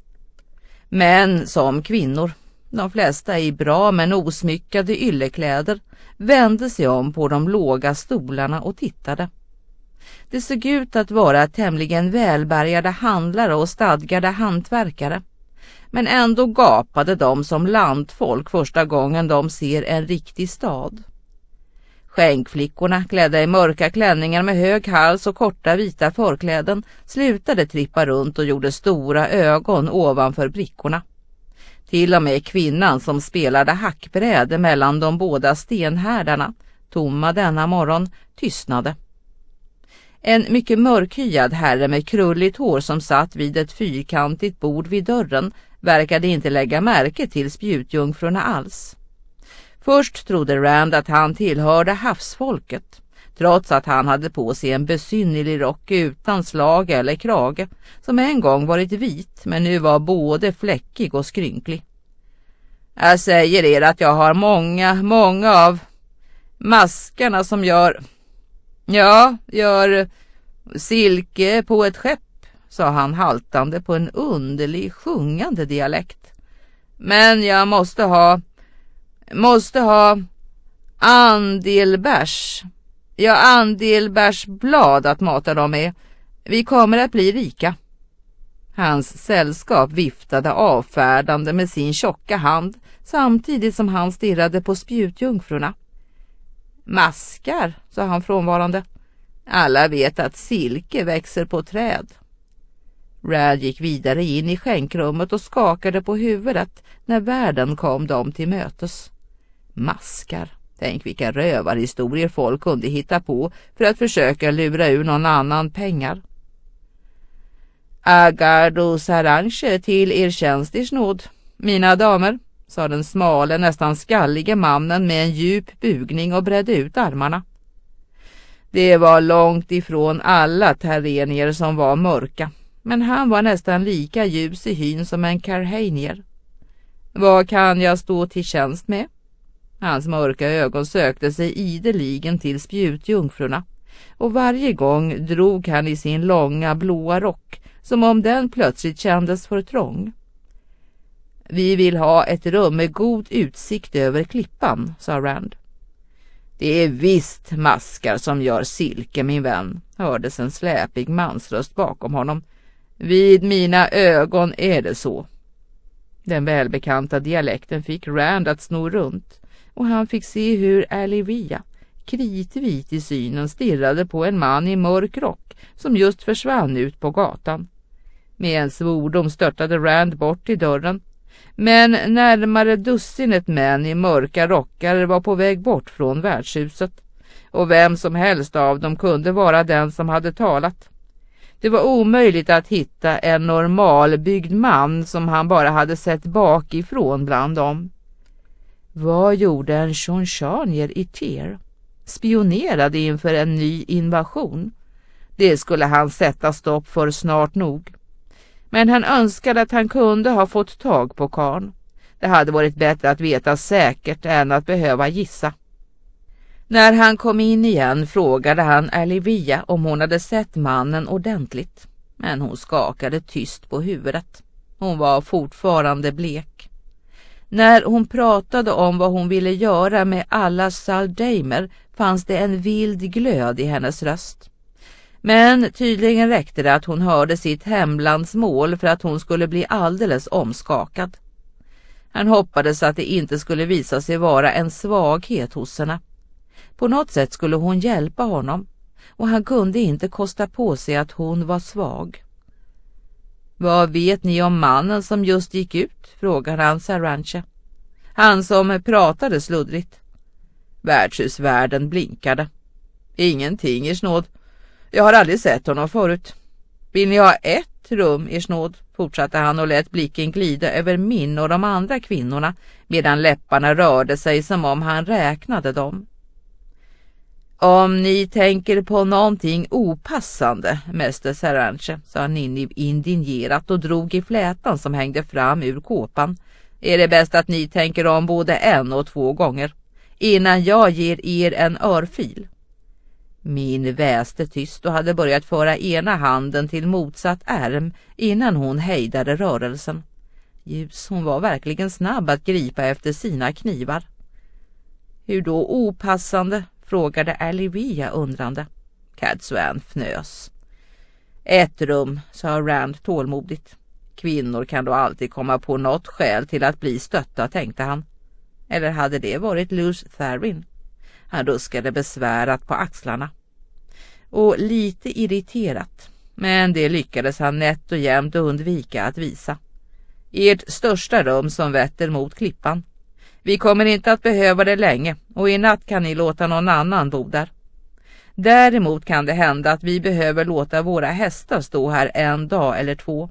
Män som kvinnor, de flesta i bra men osmyckade yllekläder, vände sig om på de låga stolarna och tittade. Det såg ut att vara tämligen välbärgade handlare och stadgade hantverkare. Men ändå gapade de som landfolk första gången de ser en riktig stad. Skänkflickorna, klädda i mörka klänningar med hög hals och korta vita förkläden, slutade trippa runt och gjorde stora ögon ovanför brickorna. Till och med kvinnan som spelade hackbräde mellan de båda stenhärdarna, tomma denna morgon, tystnade. En mycket mörkhyad herre med krulligt hår som satt vid ett fyrkantigt bord vid dörren verkade inte lägga märke till spjutjungfrurna alls. Först trodde Rand att han tillhörde havsfolket, trots att han hade på sig en besynnerlig rock utan slag eller krage, som en gång varit vit men nu var både fläckig och skrynklig. Jag säger er att jag har många av maskarna som gör silke på ett skepp, sa han haltande på en underlig sjungande dialekt. Men jag måste ha andelbärsblad att mata dem med. Vi kommer att bli rika. Hans sällskap viftade avfärdande med sin tjocka hand samtidigt som han stirrade på spjutjungfrurna. Maskar, sa han frånvarande. Alla vet att silke växer på träd. Rand gick vidare in i skänkrummet och skakade på huvudet när värden kom dem till mötes. Maskar. Tänk vilka rövarhistorier folk kunde hitta på för att försöka lura ur någon annan pengar. Agardo Saranche till er tjänst i snåd, mina damer, sa den smale, nästan skallige mannen med en djup bugning och bredde ut armarna. Det var långt ifrån alla terrenier som var mörka, men han var nästan lika ljus i hyn som en karhanier. Vad kan jag stå till tjänst med? Hans mörka ögon sökte sig ideligen till spjutjungfrurna, och varje gång drog han i sin långa blåa rock som om den plötsligt kändes för trång. Vi vill ha ett rum med god utsikt över klippan, sa Rand. Det är visst maskar som gör silke, min vän, hördes en släpig mansröst bakom honom. Vid mina ögon är det så. Den välbekanta dialekten fick Rand att sno runt, och han fick se hur Alivia, kritvit i synen, stirrade på en man i mörk rock som just försvann ut på gatan. Med en svordom störtade Rand bort till dörren, men närmare dussinet män i mörka rockar var på väg bort från värdshuset, och vem som helst av dem kunde vara den som hade talat. Det var omöjligt att hitta en normalbyggd man som han bara hade sett bakifrån bland dem. Vad gjorde en Shonshanier i Tear? Spionerade inför en ny invasion. Det skulle han sätta stopp för snart nog. Men han önskade att han kunde ha fått tag på karln. Det hade varit bättre att veta säkert än att behöva gissa. När han kom in igen frågade han Alivia om hon hade sett mannen ordentligt. Men hon skakade tyst på huvudet. Hon var fortfarande blek. När hon pratade om vad hon ville göra med alla Saldamer fanns det en vild glöd i hennes röst. Men tydligen räckte det att hon hörde sitt hemlands mål för att hon skulle bli alldeles omskakad. Han hoppades att det inte skulle visa sig vara en svaghet hos henne. På något sätt skulle hon hjälpa honom, och han kunde inte kosta på sig att hon var svag. Vad vet ni om mannen som just gick ut? Frågade han Saranche. Han som pratade sluddrigt. Värdshusvärden blinkade. Ingenting, er snåd. Jag har aldrig sett honom förut. Vill ni ha ett rum, er snåd? Fortsatte han och lät blicken glida över min och de andra kvinnorna medan läpparna rörde sig som om han räknade dem. Om ni tänker på någonting opassande, mäster Saranche, sa Ninni indignerat och drog i flätan som hängde fram ur kåpan, är det bäst att ni tänker om både 1 och 2 gånger innan jag ger er en örfil. Min väste tyst och hade börjat föra ena handen till motsatt ärm innan hon hejdade rörelsen. Ljus, hon var verkligen snabb att gripa efter sina knivar. Hur då opassande? Frågade Alivia undrande. Cadsuan fnös. 1 rum, sa Rand tålmodigt. Kvinnor kan då alltid komma på något skäl till att bli stötta, tänkte han. Eller hade det varit Luce Tharin? Han ruskade besvärat på axlarna. Och lite irriterat, men det lyckades han nätt och jämnt undvika att visa. Ert största rum som vetter mot klippan. Vi kommer inte att behöva det länge och i natt kan ni låta någon annan bo där. Däremot kan det hända att vi behöver låta våra hästar stå här en dag eller 2.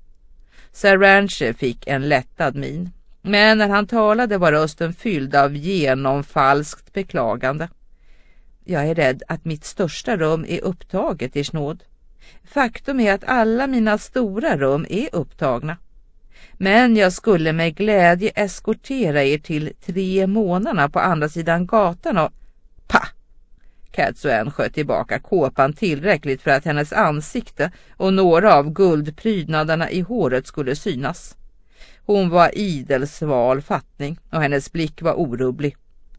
Sir Rancher fick en lättad min, men när han talade var rösten fylld av genomfalskt beklagande. Jag är rädd att mitt största rum är upptaget, ers nåd. Faktum är att alla mina stora rum är upptagna. Men jag skulle med glädje eskortera er till 3 månader på andra sidan gatan och... Pa! Cadsuane sköt tillbaka kåpan tillräckligt för att hennes ansikte och några av guldprydnaderna i håret skulle synas. Hon var idel sval fattning och hennes blick var orubblig.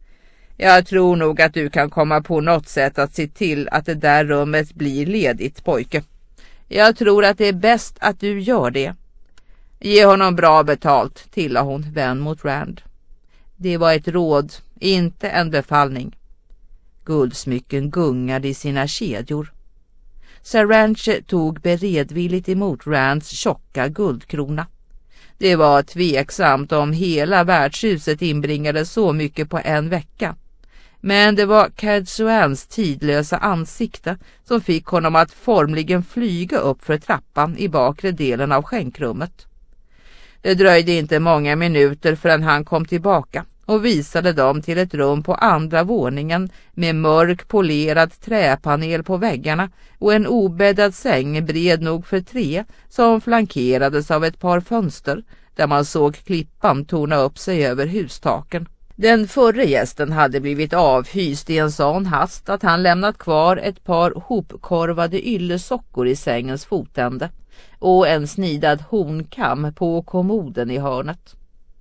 Jag tror nog att du kan komma på något sätt att se till att det där rummet blir ledigt, pojke. Jag tror att det är bäst att du gör det. Ge honom bra betalt, tillade hon vän mot Rand. Det var ett råd, inte en befallning. Guldsmycken gungade i sina kedjor. Sir Rancher tog beredvilligt emot Rands tjocka guldkrona. Det var tveksamt om hela värdshuset inbringade så mycket på en vecka. Men det var Cadsuanes tidlösa ansikte som fick honom att formligen flyga upp för trappan i bakre delen av skänkrummet. Det dröjde inte många minuter förrän han kom tillbaka och visade dem till ett rum på andra våningen med mörk polerad träpanel på väggarna och en obäddad säng bred nog för 3 som flankerades av ett par fönster där man såg klippan torna upp sig över hustaken. Den förre gästen hade blivit avhyst i en sån hast att han lämnat kvar ett par hopkorvade yllesockor i sängens fotände och en snidad hornkam på kommoden i hörnet.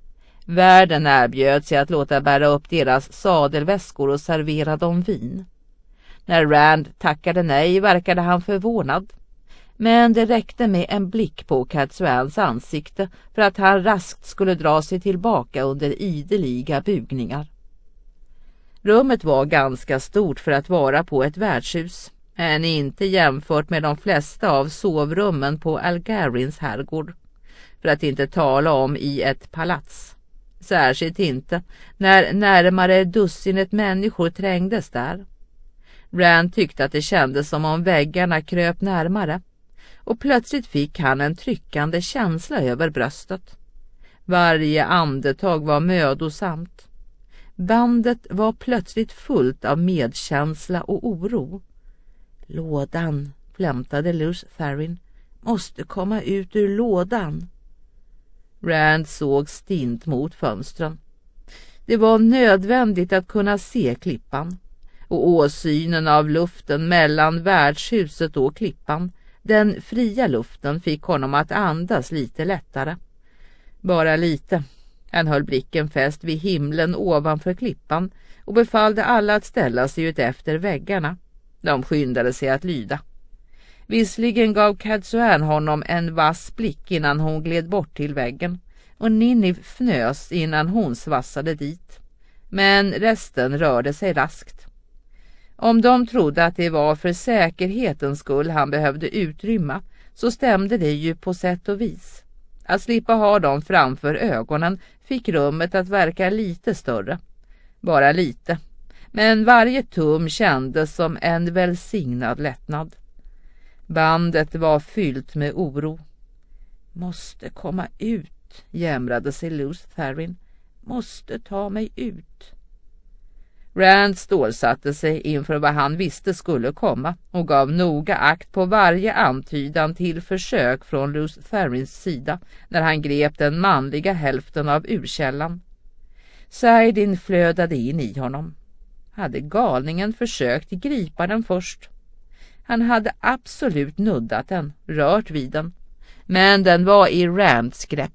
Värden erbjöd sig att låta bära upp deras sadelväskor och servera dem vin. När Rand tackade nej verkade han förvånad, men det räckte med en blick på Cadsuanes ansikte för att han raskt skulle dra sig tillbaka under ideliga bugningar. Rummet var ganska stort för att vara på ett värdshus, men inte jämfört med de flesta av sovrummen på Algarins herrgård, för att inte tala om i ett palats. Särskilt inte när närmare dussinet människor trängdes där. Rand tyckte att det kändes som om väggarna kröp närmare, och plötsligt fick han en tryckande känsla över bröstet. Varje andetag var mödosamt. Bandet var plötsligt fullt av medkänsla och oro. Lådan, flämtade Lews Therin, måste komma ut ur lådan. Rand såg stint mot fönstren. Det var nödvändigt att kunna se klippan, och åsynen av luften mellan värdshuset och klippan, den fria luften, fick honom att andas lite lättare. Bara lite. Han höll blicken fäst vid himlen ovanför klippan och befallde alla att ställa sig ut efter väggarna. De skyndade sig att lyda. Visserligen gav Cadsuane honom en vass blick innan hon gled bort till väggen, och Ninniv fnös innan hon svassade dit. Men resten rörde sig raskt. Om de trodde att det var för säkerhetens skull han behövde utrymma, så stämde det ju på sätt och vis. Att slippa ha dem framför ögonen fick rummet att verka lite större. Bara lite. Men varje tum kändes som en välsignad lättnad. Bandet var fyllt med oro. Måste komma ut, jämrade sig Lews Therin. Måste ta mig ut. Rand stålsatte sig inför vad han visste skulle komma och gav noga akt på varje antydan till försök från Lews Therins sida när han grep den manliga hälften av urkällan. Saidin flödade in i honom. Hade galningen försökt gripa den först? Han hade absolut nuddat den, rört vid den, men den var i Rands grepp.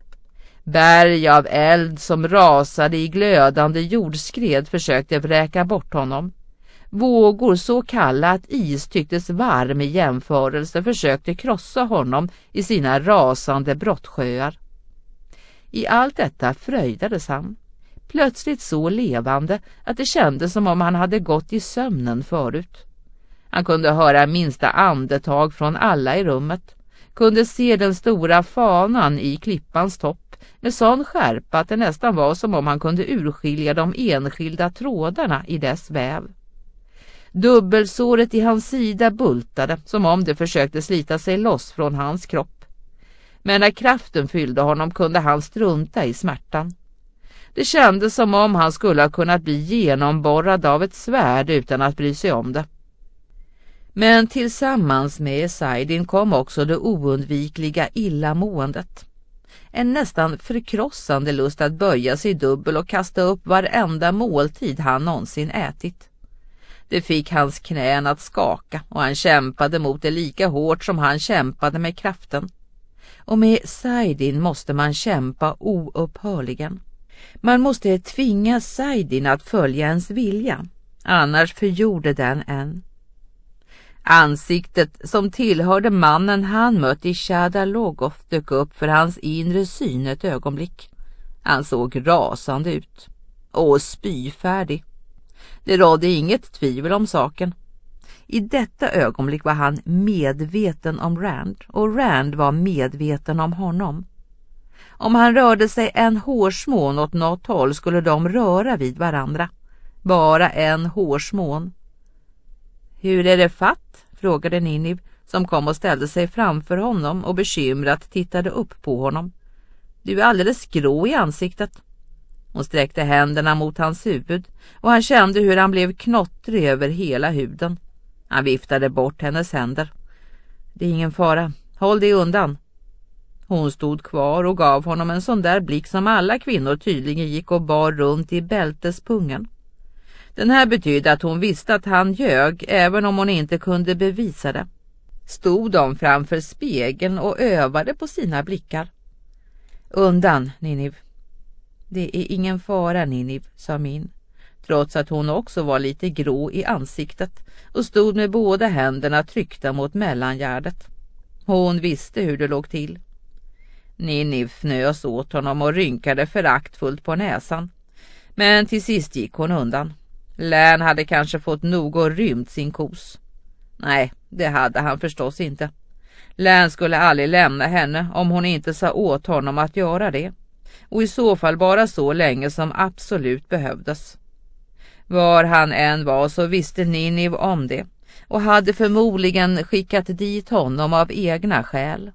Berg av eld som rasade i glödande jordskred försökte vräka bort honom. Vågor så kalla att is tycktes varm i jämförelse försökte krossa honom i sina rasande brottsjöar. I allt detta fröjdades han, plötsligt så levande att det kändes som om han hade gått i sömnen förut. Han kunde höra minsta andetag från alla i rummet, kunde se den stora fanan i klippans topp med sån skärpa att det nästan var som om han kunde urskilja de enskilda trådarna i dess väv. Dubbelsåret i hans sida bultade som om det försökte slita sig loss från hans kropp. Men när kraften fyllde honom kunde han strunta i smärtan. Det kändes som om han skulle ha kunnat bli genomborrad av ett svärd utan att bry sig om det. Men tillsammans med Saidin kom också det oundvikliga illamåendet. En nästan förkrossande lust att böja sig dubbel och kasta upp varenda måltid han någonsin ätit. Det fick hans knän att skaka och han kämpade mot det lika hårt som han kämpade med kraften. Och med Saidin måste man kämpa oupphörligen. Man måste tvinga Saidin att följa ens vilja, annars förgjorde den en. Ansiktet som tillhörde mannen han mött i Shadar-Logoth dök upp för hans inre syn ett ögonblick. Han såg rasande ut och spyfärdig. Det rådde inget tvivel om saken. I detta ögonblick var han medveten om Rand och Rand var medveten om honom. Om han rörde sig en hårsmån åt något håll skulle de röra vid varandra. Bara en hårsmån. Hur är det fatt? Frågade Ninniv som kom och ställde sig framför honom och bekymrat tittade upp på honom. Du är alldeles grå i ansiktet. Hon sträckte händerna mot hans huvud och han kände hur han blev knottrig över hela huden. Han viftade bort hennes händer. Det är ingen fara, håll dig undan. Hon stod kvar och gav honom en sån där blick som alla kvinnor tydligen gick och bar runt i bältespungen. Den här betydde att hon visste att han ljög även om hon inte kunde bevisa det. Stod de framför spegeln och övade på sina blickar. Undan, Ninniv. Det är ingen fara, Ninniv, sa Min, trots att hon också var lite grå i ansiktet och stod med båda händerna tryckta mot mellangärdet. Hon visste hur det låg till. Ninniv fnös åt honom och rynkade föraktfullt på näsan. Men till sist gick hon undan. Län hade kanske fått nog och rymt sin kos. Nej, det hade han förstås inte. Län skulle aldrig lämna henne om hon inte sa åt honom att göra det. Och i så fall bara så länge som absolut behövdes. Var han än var så visste Ninniv om det och hade förmodligen skickat dit honom av egna skäl.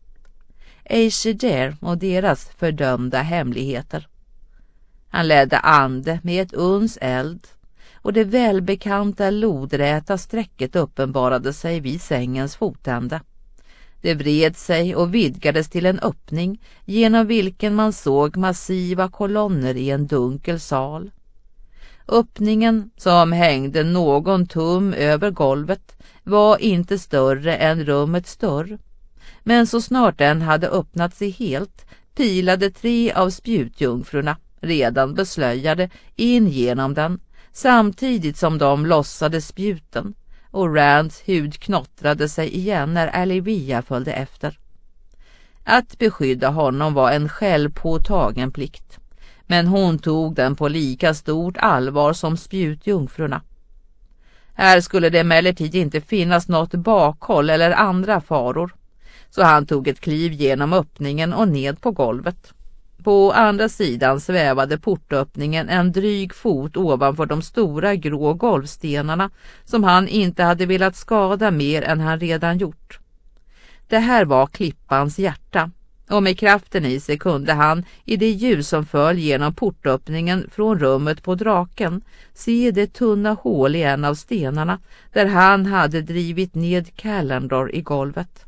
Aesir och deras fördömda hemligheter. Han ledde ande med ett uns eld och det välbekanta lodräta strecket uppenbarade sig vid sängens fotände. Det vred sig och vidgades till en öppning genom vilken man såg massiva kolonner i en dunkel sal. Öppningen, som hängde någon tum över golvet, var inte större än rummets dörr. Men så snart den hade öppnat sig helt pilade 3 av spjutjungfrurna, redan beslöjade, in genom den, samtidigt som de lossade spjuten, och Rands hud knottrade sig igen när Alivia följde efter. Att beskydda honom var en självpåtagen plikt, men hon tog den på lika stort allvar som spjutjungfrurna. Här skulle det emellertid inte finnas något bakhåll eller andra faror, så han tog ett kliv genom öppningen och ned på golvet. På andra sidan svävade portöppningen en dryg fot ovanför de stora grå golvstenarna som han inte hade velat skada mer än han redan gjort. Det här var klippans hjärta, och med kraften i sig kunde han i det ljus som föll genom portöppningen från rummet på draken se det tunna hål i en av stenarna där han hade drivit ned Callandor i golvet.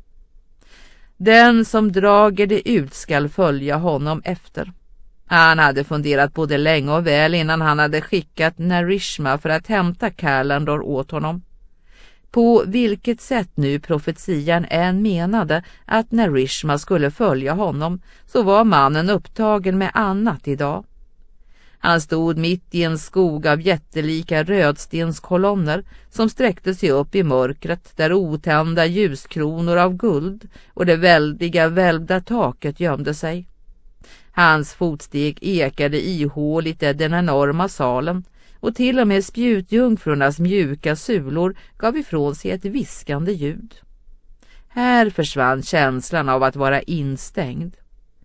Den som drager det ut skall följa honom efter. Han hade funderat både länge och väl innan han hade skickat Narishma för att hämta Callandor åt honom. På vilket sätt nu profetian än menade att Narishma skulle följa honom, så var mannen upptagen med annat idag. Han stod mitt i en skog av jättelika rödstenskolonner som sträckte sig upp i mörkret där otända ljuskronor av guld och det väldiga välvda taket gömde sig. Hans fotsteg ekade ihåligt i den enorma salen och till och med spjutjungfrurnas mjuka sulor gav ifrån sig ett viskande ljud. Här försvann känslan av att vara instängd.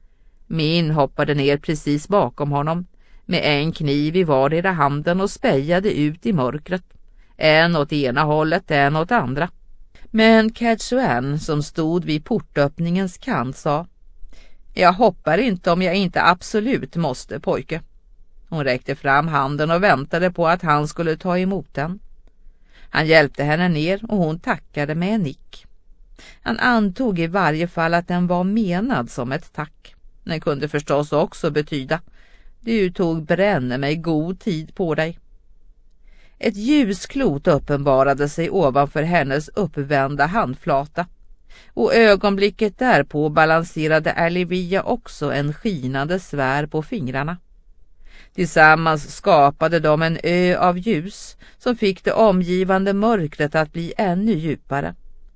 Min hoppade ner precis bakom honom med en kniv i vardera handen och spejade ut i mörkret. En åt ena hållet, en åt andra. Men Cadsuan som stod vid portöppningens kant sa: "Jag hoppar inte om jag inte absolut måste, pojke." Hon räckte fram handen och väntade på att han skulle ta emot den. Han hjälpte henne ner och hon tackade med en nick. Han antog i varje fall att den var menad som ett tack. Den kunde förstås också betyda: "Du tog bränne mig god tid på dig." Ett ljusklot uppenbarade sig ovanför hennes uppvända handflata, och ögonblicket därpå balanserade Alivia också en skinande sfär på fingrarna. Tillsammans skapade de en ö av ljus som fick det omgivande mörkret att bli ännu djupare.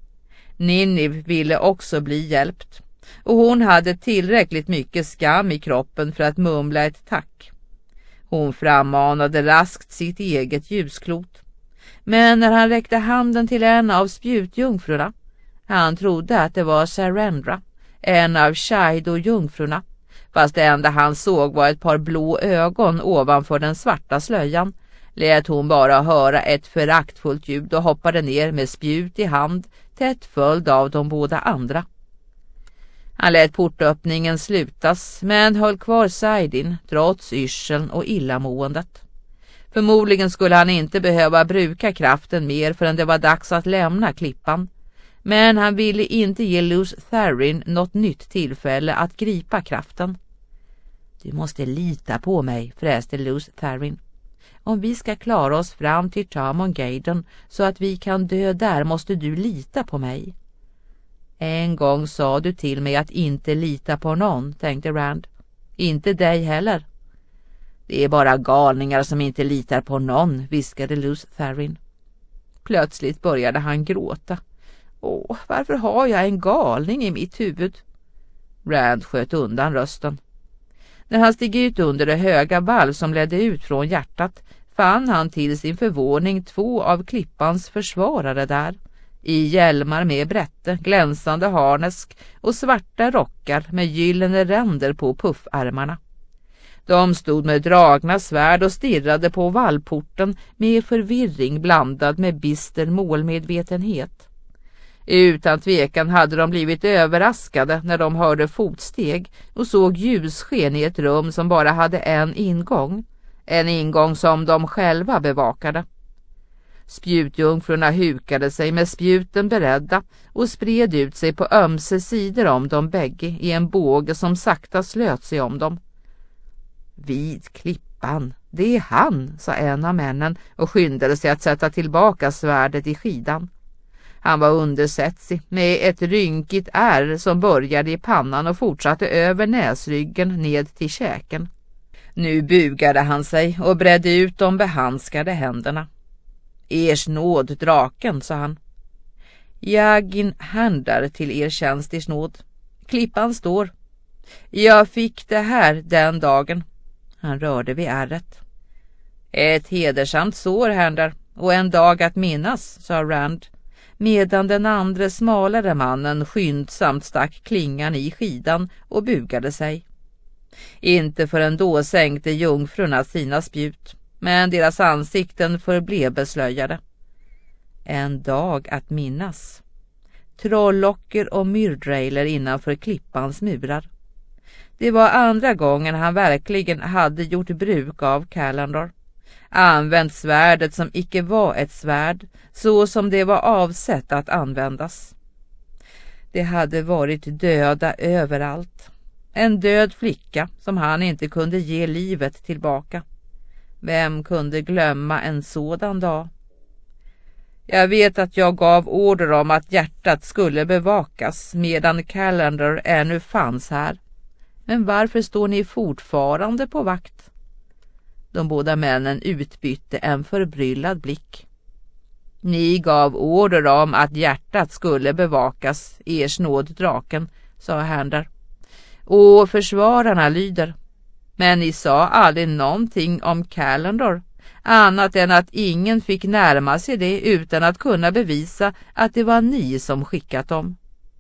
Ninniv ville också bli hjälpt, och hon hade tillräckligt mycket skam i kroppen för att mumla ett tack. Hon frammanade raskt sitt eget ljusklot, men när han räckte handen till en av spjutjungfrurna, han trodde att det var Sarendra, en av Shaido-jungfrurna, fast det enda han såg var ett par blå ögon ovanför den svarta slöjan, lät hon bara höra ett föraktfullt ljud och hoppade ner med spjut i hand, tätt följd av de båda andra. Han lät portöppningen slutas, men höll kvar Saidin trots yrseln och illamåendet. Förmodligen skulle han inte behöva bruka kraften mer förrän det var dags att lämna klippan, men han ville inte ge Lews Therin något nytt tillfälle att gripa kraften. "Du måste lita på mig", fräste Lews Therin. "Om vi ska klara oss fram till Tamon Gaiden så att vi kan dö där måste du lita på mig." "En gång sa du till mig att inte lita på någon", tänkte Rand. "Inte dig heller." "Det är bara galningar som inte litar på någon", viskade Lews Therin. Plötsligt började han gråta. Varför har jag en galning i mitt huvud?" Rand sköt undan rösten. När han steg ut under det höga valv som ledde ut från hjärtat fann han till sin förvåning 2 av klippans försvarare där, i hjälmar med brätte, glänsande harnesk och svarta rockar med gyllene ränder på puffarmarna. De stod med dragna svärd och stirrade på vallporten med förvirring blandad med bister målmedvetenhet. Utan tvekan hade de blivit överraskade när de hörde fotsteg och såg ljussken i ett rum som bara hade en ingång som de själva bevakade. Spjutjungfrurna hukade sig med spjuten beredda och spred ut sig på ömse sidor om dem bägge i en båge som sakta slöt sig om dem. "Vid klippan, det är han", sa en av männen och skyndade sig att sätta tillbaka svärdet i skidan. Han var undersetsig med ett rynkigt ärr som började i pannan och fortsatte över näsryggen ned till käken. Nu bugade han sig och bredde ut de behandskade händerna. "Ers nåd, draken", sa han. "Jagin handar till er tjänst, ers nåd. Klippan står. Jag fick det här den dagen." Han rörde vid ärret. "Ett hedersamt sår, handar, och en dag att minnas", sa Rand, medan den andra smalare mannen skyndsamt stack klingan i skidan och bugade sig. Inte förrän då sänkte jungfrurna sina spjut, men deras ansikten förblev beslöjade. En dag att minnas. Trollocker och myrdrailer innanför klippans murar. Det var andra gången han verkligen hade gjort bruk av Callandor. Använt svärdet som icke var ett svärd, så som det var avsett att användas. Det hade varit döda överallt. En död flicka som han inte kunde ge livet tillbaka. Vem kunde glömma en sådan dag? Jag vet att jag gav order om att hjärtat skulle bevakas medan Callandor ännu fanns här. Men varför står ni fortfarande på vakt? De båda männen utbytte en förbryllad blick. Ni gav order om att hjärtat skulle bevakas, ers nåd draken, sa Handar. Och försvararna lyder. Men ni sa aldrig någonting om Callandor, annat än att ingen fick närma sig det utan att kunna bevisa att det var ni som skickat dem.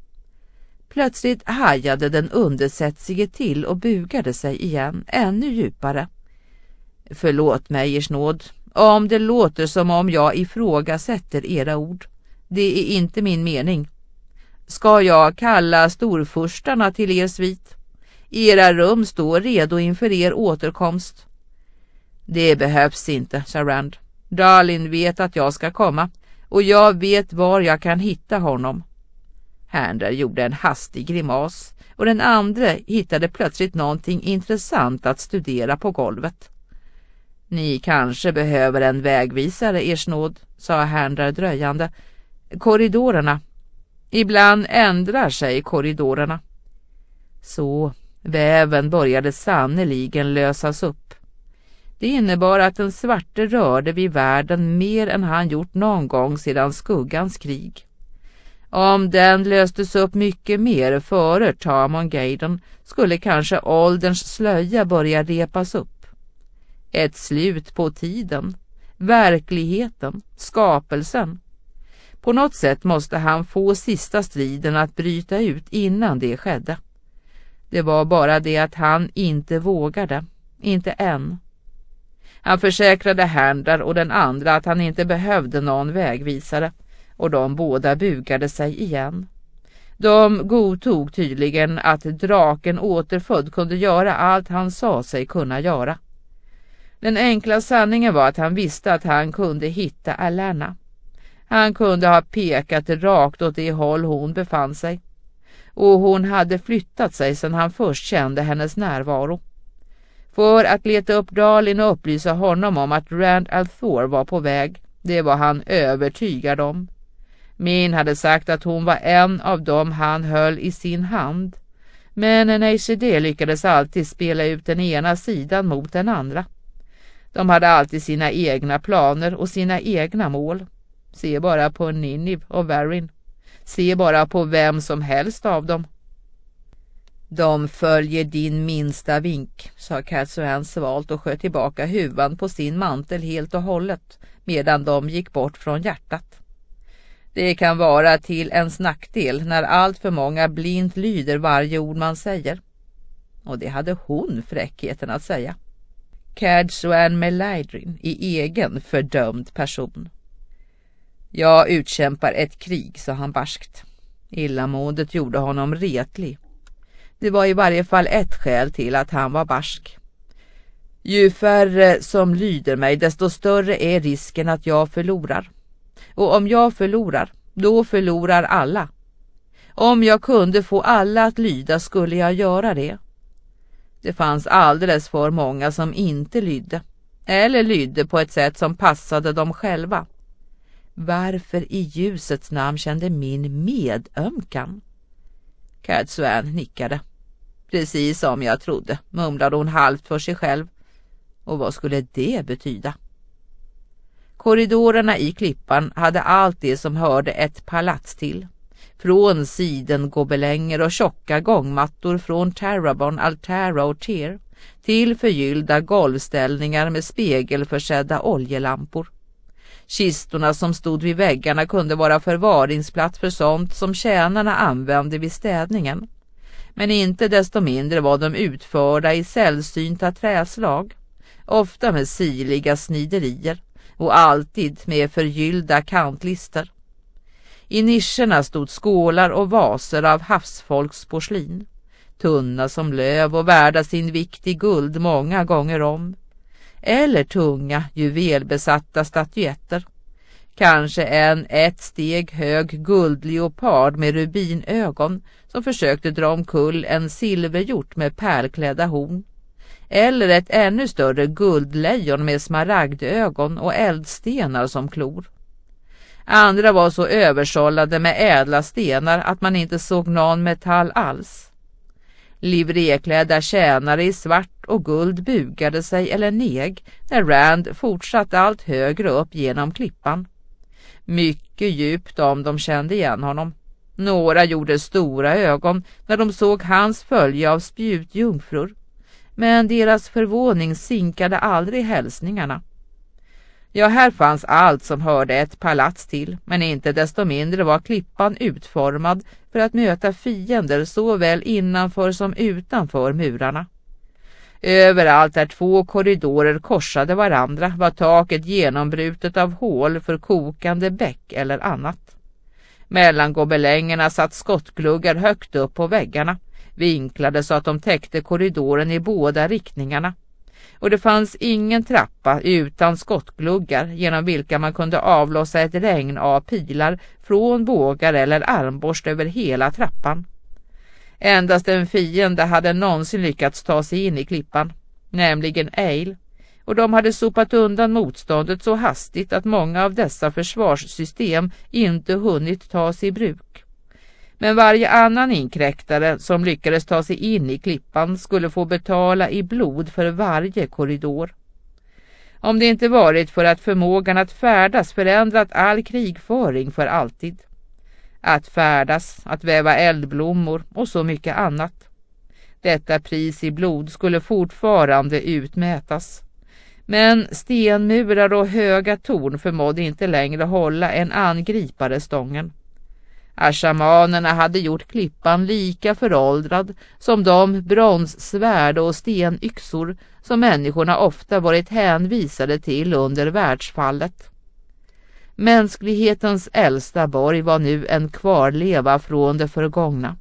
Plötsligt hajade den undersättsige till och bugade sig igen, ännu djupare. Förlåt mig, ers nåd, om det låter som om jag ifrågasätter era ord. Det är inte min mening. Ska jag kalla storfurstarna till er svit? Era rum står redo inför er återkomst. Det behövs inte, sa Rand. Darlin vet att jag ska komma och jag vet var jag kan hitta honom. Handler gjorde en hastig grimas och den andra hittade plötsligt någonting intressant att studera på golvet. Ni kanske behöver en vägvisare, ers nåd, sa Handler dröjande. Korridorerna. Ibland ändrar sig korridorerna. Så väven började sannoliken lösas upp. Det innebar att den svarte rörde vid världen mer än han gjort någon gång sedan skuggans krig. Om den löstes upp mycket mer före Tamon Gaiden skulle kanske ålderns slöja börja repas upp. Ett slut på tiden, verkligheten, skapelsen. På något sätt måste han få sista striden att bryta ut innan det skedde. Det var bara det att han inte vågade, inte än. Han försäkrade Handler och den andra att han inte behövde någon vägvisare och de båda bugade sig igen. De godtog tydligen att draken återfödd kunde göra allt han sa sig kunna göra. Den enkla sanningen var att han visste att han kunde hitta Alanna. Han kunde ha pekat rakt åt det håll hon befann sig. Och hon hade flyttat sig sedan han först kände hennes närvaro. För att leta upp Darlin och upplysa honom om att Rand al'Thor var på väg, det var han övertygad om. Min hade sagt att hon var en av dem han höll i sin hand. Men NACD lyckades alltid spela ut den ena sidan mot den andra. De hade alltid sina egna planer och sina egna mål. Se bara på Ninniv och Varyn. Se bara på vem som helst av dem. De följer din minsta vink, sa Cadswan svalt och sköt tillbaka huvan på sin mantel helt och hållet, medan de gick bort från hjärtat. Det kan vara till ens nackdel när allt för många blint lyder varje ord man säger. Och det hade hon fräckheten att säga. Cadswan Melaydrin i egen fördömd person. Jag utkämpar ett krig, sa han barskt. Illamådet gjorde honom retlig. Det var i varje fall ett skäl till att han var barsk. Ju färre som lyder mig, desto större är risken att jag förlorar. Och om jag förlorar, då förlorar alla. Om jag kunde få alla att lyda skulle jag göra det. Det fanns alldeles för många som inte lydde. Eller lydde på ett sätt som passade dem själva. Varför i ljusets namn kände min medömkan? Cadswan nickade. Precis som jag trodde, mumlade hon halvt för sig själv. Och vad skulle det betyda? Korridorerna i klippan hade allt det som hörde ett palats till. Från sidengobelänger och tjocka gångmattor från Terrabon, Altara och Tyr till förgyllda golvställningar med spegelförsedda oljelampor. Kistorna som stod vid väggarna kunde vara förvaringsplats för sånt som tjänarna använde vid städningen. Men inte desto mindre var de utförda i sällsynta träslag, ofta med sirliga sniderier och alltid med förgyllda kantlister. I nischerna stod skålar och vaser av havsfolksporslin, tunna som löv och värda sin vikt i guld många gånger om. Eller tunga, juvelbesatta statyetter. Kanske en ett steg hög guldleopard med rubinögon som försökte dra omkull en silverhjort med pärlklädda horn. Eller ett ännu större guldlejon med smaragdögon och eldstenar som klor. Andra var så översållade med ädla stenar att man inte såg någon metall alls. Livreklädda tjänare i svart och guld bugade sig eller neg när Rand fortsatte allt högre upp genom klippan. Mycket djupt om de kände igen honom. Några gjorde stora ögon när de såg hans följe av spjutjungfrur, men deras förvåning sinkade aldrig hälsningarna. Ja, här fanns allt som hörde ett palats till, men inte desto mindre var klippan utformad för att möta fiender såväl innanför som utanför murarna. Överallt där 2 korridorer korsade varandra var taket genombrutet av hål för kokande bäck eller annat. Mellan gobelängerna satt skottgluggar högt upp på väggarna, vinklade så att de täckte korridoren i båda riktningarna. Och det fanns ingen trappa utan skottgluggar genom vilka man kunde avlossa ett regn av pilar från bågar eller armborst över hela trappan. Endast en fiende hade någonsin lyckats ta sig in i klippan, nämligen Eil, och de hade sopat undan motståndet så hastigt att många av dessa försvarssystem inte hunnit tas i bruk. Men varje annan inkräktare som lyckades ta sig in i klippan skulle få betala i blod för varje korridor. Om det inte varit för att förmågan att färdas förändrat all krigföring för alltid. Att färdas, att väva eldblommor och så mycket annat. Detta pris i blod skulle fortfarande utmätas. Men stenmurar och höga torn förmådde inte längre hålla en angripare stången. Ashamanerna hade gjort klippan lika föråldrad som de bronssvärd och stenyxor som människorna ofta varit hänvisade till under världsfallet. Mänsklighetens äldsta borg var nu en kvarleva från det förgångna.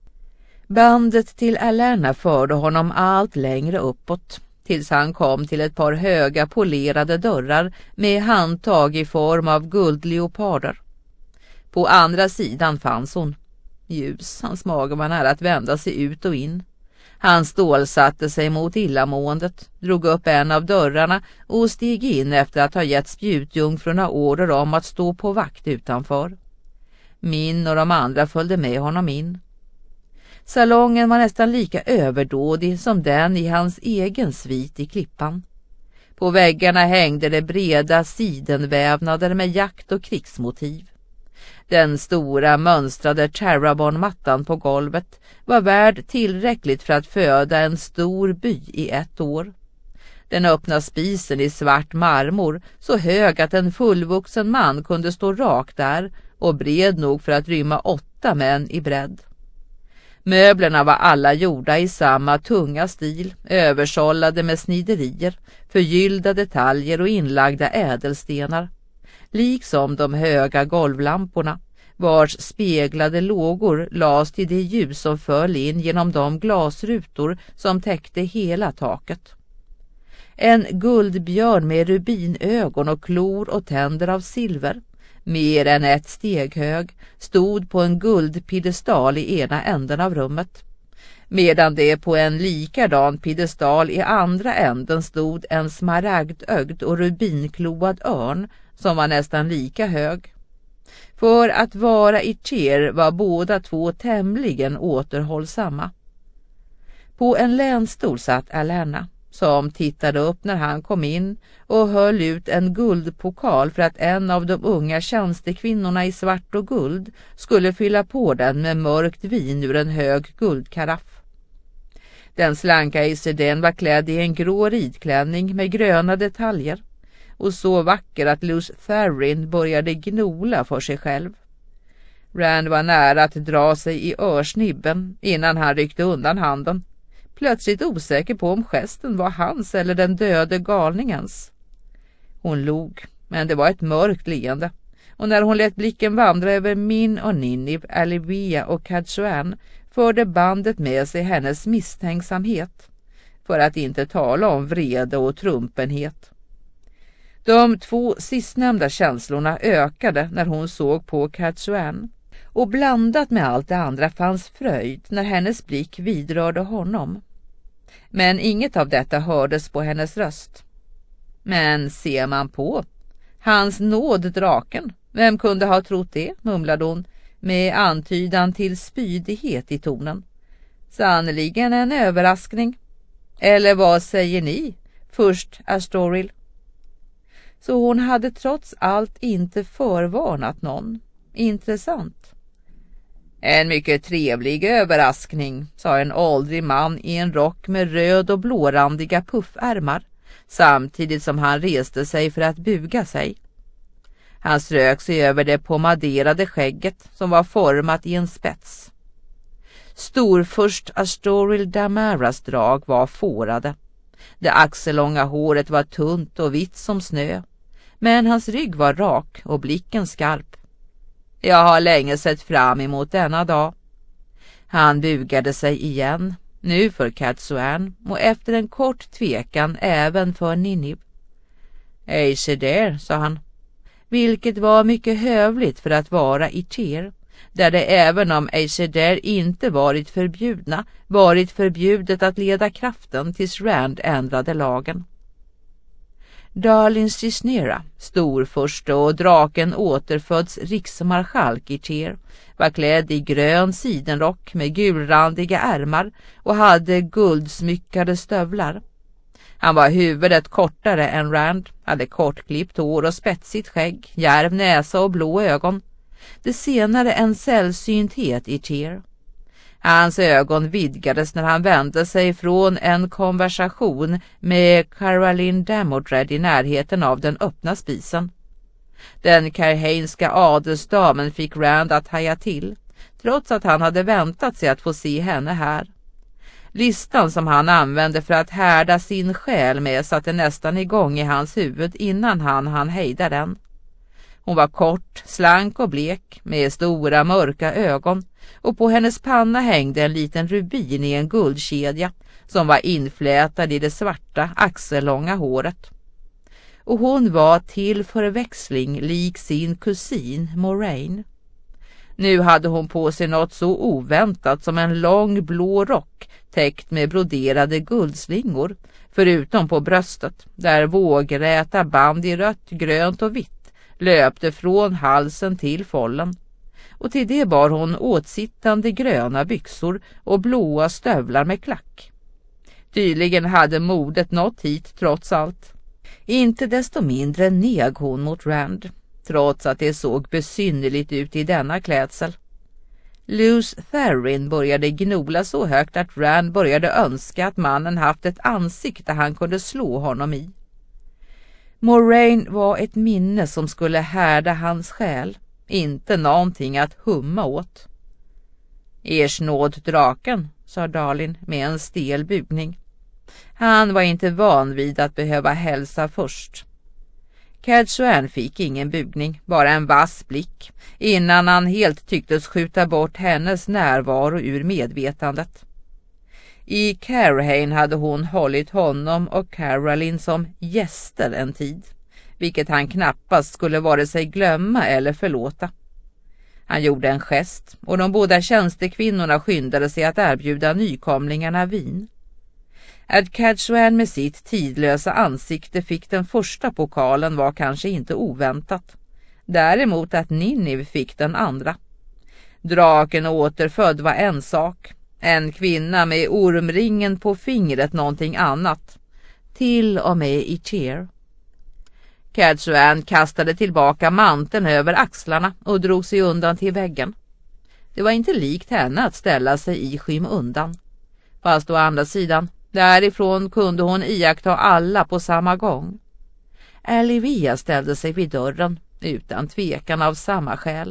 Bandet till Alerna förde honom allt längre uppåt, tills han kom till ett par höga polerade dörrar med handtag i form av guldleoparder. På andra sidan fanns hon. Ljus, hans mage var nära att vända sig ut och in. Han stålsatte sig mot illamåendet, drog upp en av dörrarna och steg in efter att ha gett spjutjungfrurna order om att stå på vakt utanför. Min och de andra följde med honom in. Salongen var nästan lika överdådig som den i hans egen svit i klippan. På väggarna hängde det breda sidenvävnader med jakt- och krigsmotiv. Den stora mönstrade Terrabon-mattan på golvet var värd tillräckligt för att föda en stor by i 1 år. Den öppna spisen i svart marmor, så hög att en fullvuxen man kunde stå rakt där och bred nog för att rymma 8 män i bredd. Möblerna var alla gjorda i samma tunga stil, översållade med sniderier, förgyllda detaljer och inlagda ädelstenar. Liksom de höga golvlamporna, vars speglade lågor lades till det ljus som föll in genom de glasrutor som täckte hela taket. En guldbjörn med rubinögon och klor och tänder av silver, mer än 1 steg hög, stod på en guldpiedestal i ena änden av rummet, medan det på en likadan piedestal i andra änden stod en smaragdögd och rubinkload örn som var nästan lika hög. För att vara i Tyr var båda två tämligen återhållsamma. På en länstol satt Alerna, som tittade upp när han kom in och höll ut en guldpokal för att en av de unga tjänstekvinnorna i svart och guld skulle fylla på den med mörkt vin ur en hög guldkaraff. Den slanka Isilden var klädd i en grå ridklänning med gröna detaljer och så vacker att Luz Tharin började gnola för sig själv. Rand var nära att dra sig i örsnibben innan han ryckte undan handen, plötsligt osäker på om gesten var hans eller den döde galningens. Hon log, men det var ett mörkt leende, och när hon lät blicken vandra över Min och Ninniv, Alivia och Kadsuan förde bandet med sig hennes misstänksamhet, för att inte tala om vrede och trumpenhet. De 2 sistnämnda känslorna ökade när hon såg på Kadsuan, och blandat med allt det andra fanns fröjd när hennes blick vidrörde honom. Men inget av detta hördes på hennes röst. Men ser man på hans nåd draken, vem kunde ha trott det, mumlade hon med antydan till spydighet i tonen. Sannoliken en överraskning. Eller vad säger ni, först Astoril? Så hon hade trots allt inte förvarnat någon. Intressant. En mycket trevlig överraskning, sa en åldrig man i en rock med röd och blårandiga puffärmar, samtidigt som han reste sig för att buga sig. Han strök sig över det pomaderade skägget som var format i en spets. Storfurst Astoril Damaras drag var fårade. Det axellånga håret var tunt och vitt som snö, men hans rygg var rak och blicken skarp. Jag har länge sett fram emot denna dag. Han bugade sig igen, nu för Cadsuane och efter en kort tvekan även för Ninib. Ej se där, sa han, vilket var mycket hövligt för att vara i Teer, där det även om ej se där inte varit förbjudet att leda kraften tills Rand ändrade lagen. Darlin Cisnera, storfurste och draken återföds riksmarskalk i Teer, var klädd i grön sidenrock med gulrandiga ärmar och hade guldsmyckade stövlar. Han var huvudet kortare än Rand, hade kortklippt hår och spetsigt skägg, djärv näsa och blå ögon. Det senare en sällsynthet i Teer. Hans ögon vidgades när han vände sig från en konversation med Caroline Damodred i närheten av den öppna spisen. Den karheinska adelsdamen fick Rand att haja till, trots att han hade väntat sig att få se henne här. Listan som han använde för att härda sin själ med satte nästan igång i hans huvud innan han hejda den. Hon var kort, slank och blek med stora mörka ögon och på hennes panna hängde en liten rubin i en guldkedja som var inflätad i det svarta axellånga håret. Och hon var till förväxling lik sin kusin Moraine. Nu hade hon på sig något så oväntat som en lång blå rock täckt med broderade guldslingor, förutom på bröstet där vågräta band i rött, grönt och vitt löpte från halsen till follen, och till det bar hon åtsittande gröna byxor och blåa stövlar med klack. Tydligen hade modet nått hit trots allt. Inte desto mindre neg hon mot Rand, trots att det såg besynnerligt ut i denna klädsel. Lews Therin började gnola så högt att Rand började önska att mannen haft ett ansikte han kunde slå honom i. Moraine var ett minne som skulle härda hans själ, inte någonting att humma åt. Ers nåd draken, sa Darlin med en stel bugning. Han var inte van vid att behöva hälsa först. Cadsuane fick ingen bugning, bara en vass blick, innan han helt tycktes skjuta bort hennes närvaro ur medvetandet. I Carhain hade hon hållit honom och Caroline som gäster en tid, vilket han knappast skulle vare sig glömma eller förlåta. Han gjorde en gest och de båda tjänstekvinnorna skyndade sig att erbjuda nykomlingarna vin. Att Cadsuane med sitt tidlösa ansikte fick den första pokalen var kanske inte oväntat. Däremot att Ninib fick den andra. Draken återfödd var en sak. En kvinna med ormringen på fingret någonting annat. Till och med i Teer. Cadsuane kastade tillbaka manteln över axlarna och drog sig undan till väggen. Det var inte likt henne att ställa sig i skymundan. Fast å andra sidan, därifrån kunde hon iaktta alla på samma gång. Alivia ställde sig vid dörren, utan tvekan av samma skäl.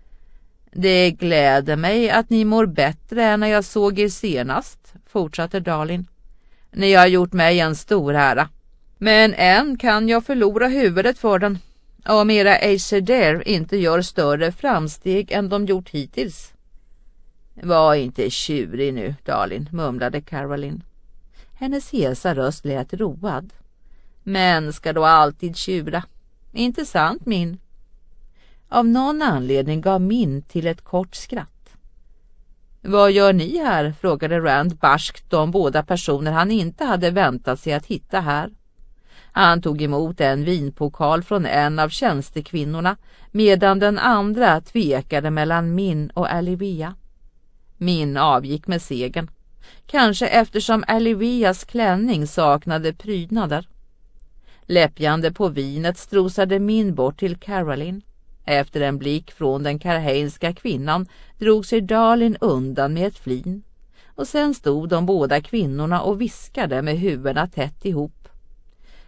Det gläder mig att ni mår bättre än när jag såg er senast, fortsatte Darlin. Ni har gjort mig en stor ära. Men än kan jag förlora huvudet för den, om era Aesir inte gör större framsteg än de gjort hittills. Var inte tjurig nu, Darlin, mumlade Caroline. Hennes hesa röst lät road. Men ska då alltid tjura? Inte sant, min? Av någon anledning gav Min till ett kort skratt. Vad gör ni här? Frågade Rand barskt de båda personer han inte hade väntat sig att hitta här. Han tog emot en vinpokal från en av tjänstekvinnorna, medan den andra tvekade mellan Min och Alivia. Min avgick med segern, kanske eftersom Alivias klänning saknade prydnader. Läppjande på vinet strosade Min bort till Caroline. Efter en blick från den karheinska kvinnan drog sig Darlin undan med ett flin, och sen stod de båda kvinnorna och viskade med huvudena tätt ihop.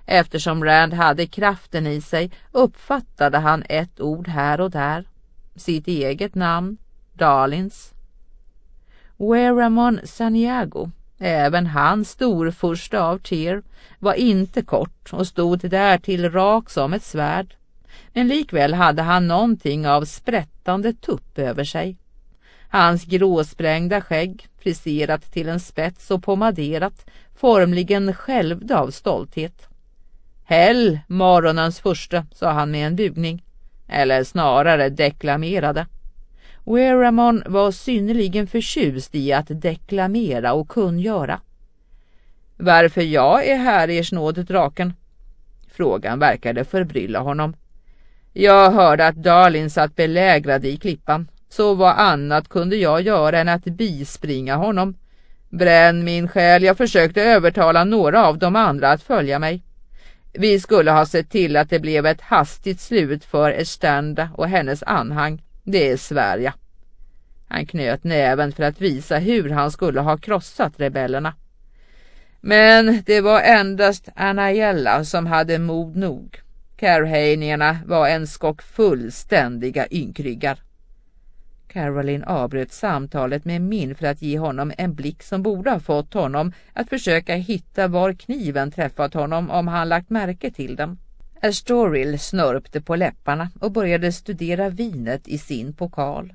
Eftersom Rand hade kraften i sig uppfattade han ett ord här och där. Sitt eget namn, Dalins. Weramon Santiago, även han storfurste av Tear, var inte kort och stod där till rak som ett svärd. Men likväl hade han någonting av sprättande tupp över sig. Hans gråsprängda skägg, friserat till en spets och pomaderat, formligen skälvde av stolthet. Häll, morgonens första, sa han med en bugning, eller snarare deklamerade. Weramon var synnerligen förtjust i att deklamera och kungöra. Varför jag är här, ers nåd draken? Frågan verkade förbrylla honom. Jag hörde att Dalin satt belägrad i klippan, så vad annat kunde jag göra än att bispringa honom. Bränn min själ, jag försökte övertala några av de andra att följa mig. Vi skulle ha sett till att det blev ett hastigt slut för Estanda och hennes anhang, det är Sverige. Han knöt näven för att visa hur han skulle ha krossat rebellerna. Men det var endast Anayella som hade mod nog. Carhanierna var en skock fullständiga ynkryggar. Caroline avbröt samtalet med Min för att ge honom en blick som borde ha fått honom att försöka hitta var kniven träffat honom om han lagt märke till den. Astoril snörpte på läpparna och började studera vinet i sin pokal.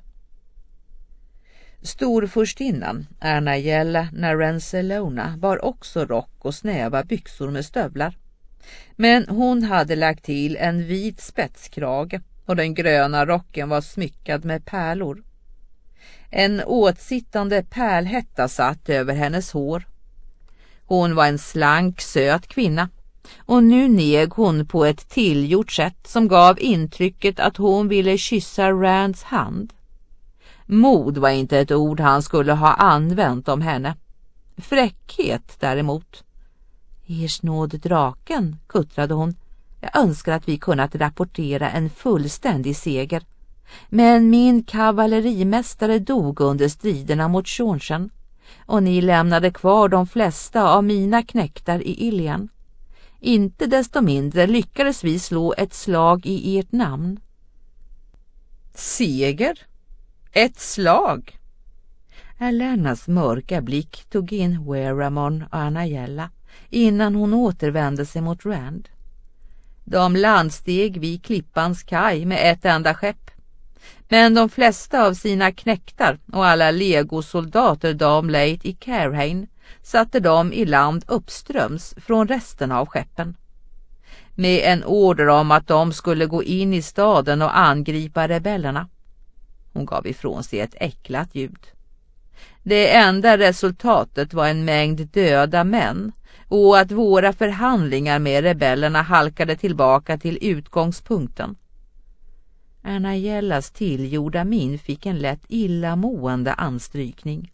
Storfurstinnan Anayella Narencelona bar också rock och snäva byxor med stövlar. Men hon hade lagt till en vit spetskrage och den gröna rocken var smyckad med pärlor. En åtsittande pärlhätta satt över hennes hår. Hon var en slank, söt kvinna och nu neg hon på ett tillgjort sätt som gav intrycket att hon ville kyssa Rands hand. Mod var inte ett ord han skulle ha använt om henne. Fräckhet däremot. Ers nåd draken, kuttrade hon. Jag önskar att vi kunnat rapportera en fullständig seger. Men min kavallerimästare dog under striderna mot Shornshan och ni lämnade kvar de flesta av mina knäktar i Ilian. Inte desto mindre lyckades vi slå ett slag i ert namn. Seger? Ett slag? Alernas mörka blick tog in Weramon och Anayella innan hon återvände sig mot Rand. De landsteg vid klippans kaj med ett enda skepp. Men de flesta av sina knäktar och alla legosoldater de lejt i Carhain satte de i land uppströms från resten av skeppen. Med en order om att de skulle gå in i staden och angripa rebellerna. Hon gav ifrån sig ett äcklat ljud. Det enda resultatet var en mängd döda män och att våra förhandlingar med rebellerna halkade tillbaka till utgångspunkten. Anayellas tillgjorda min fick en lätt illamående anstrykning.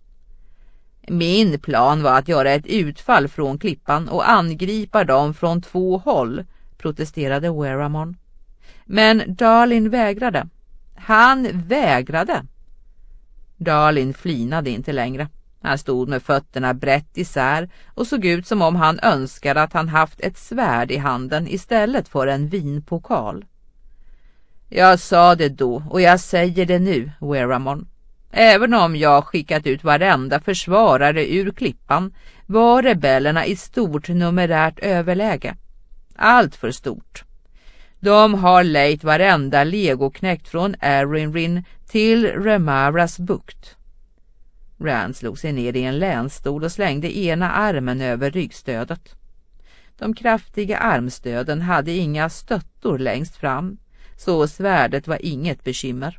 Min plan var att göra ett utfall från klippan och angripa dem från 2 håll, protesterade Weramon. Men Dalin vägrade. Han vägrade. Dalin flinade inte längre. Han stod med fötterna brett isär och såg ut som om han önskade att han haft ett svärd i handen istället för en vinpokal. Jag sa det då och jag säger det nu, Weramon. Även om jag skickat ut varenda försvarare ur klippan var rebellerna i stort numerärt överläge. Allt för stort. De har lejt varenda legoknäckt från Erinrin till Remaras bukt. Rand slog sig ner i en länstol och slängde ena armen över ryggstödet. De kraftiga armstöden hade inga stöttor längst fram, så svärdet var inget bekymmer.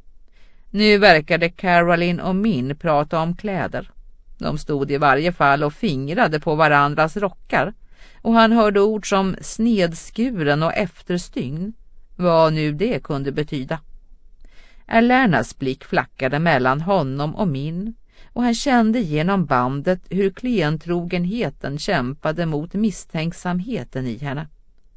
Nu verkade Caroline och Min prata om kläder. De stod i varje fall och fingrade på varandras rockar och han hörde ord som snedskuren och efterstygn, vad nu det kunde betyda. Alernas blick flackade mellan honom och Min och han kände genom bandet hur klientrogenheten kämpade mot misstänksamheten i henne.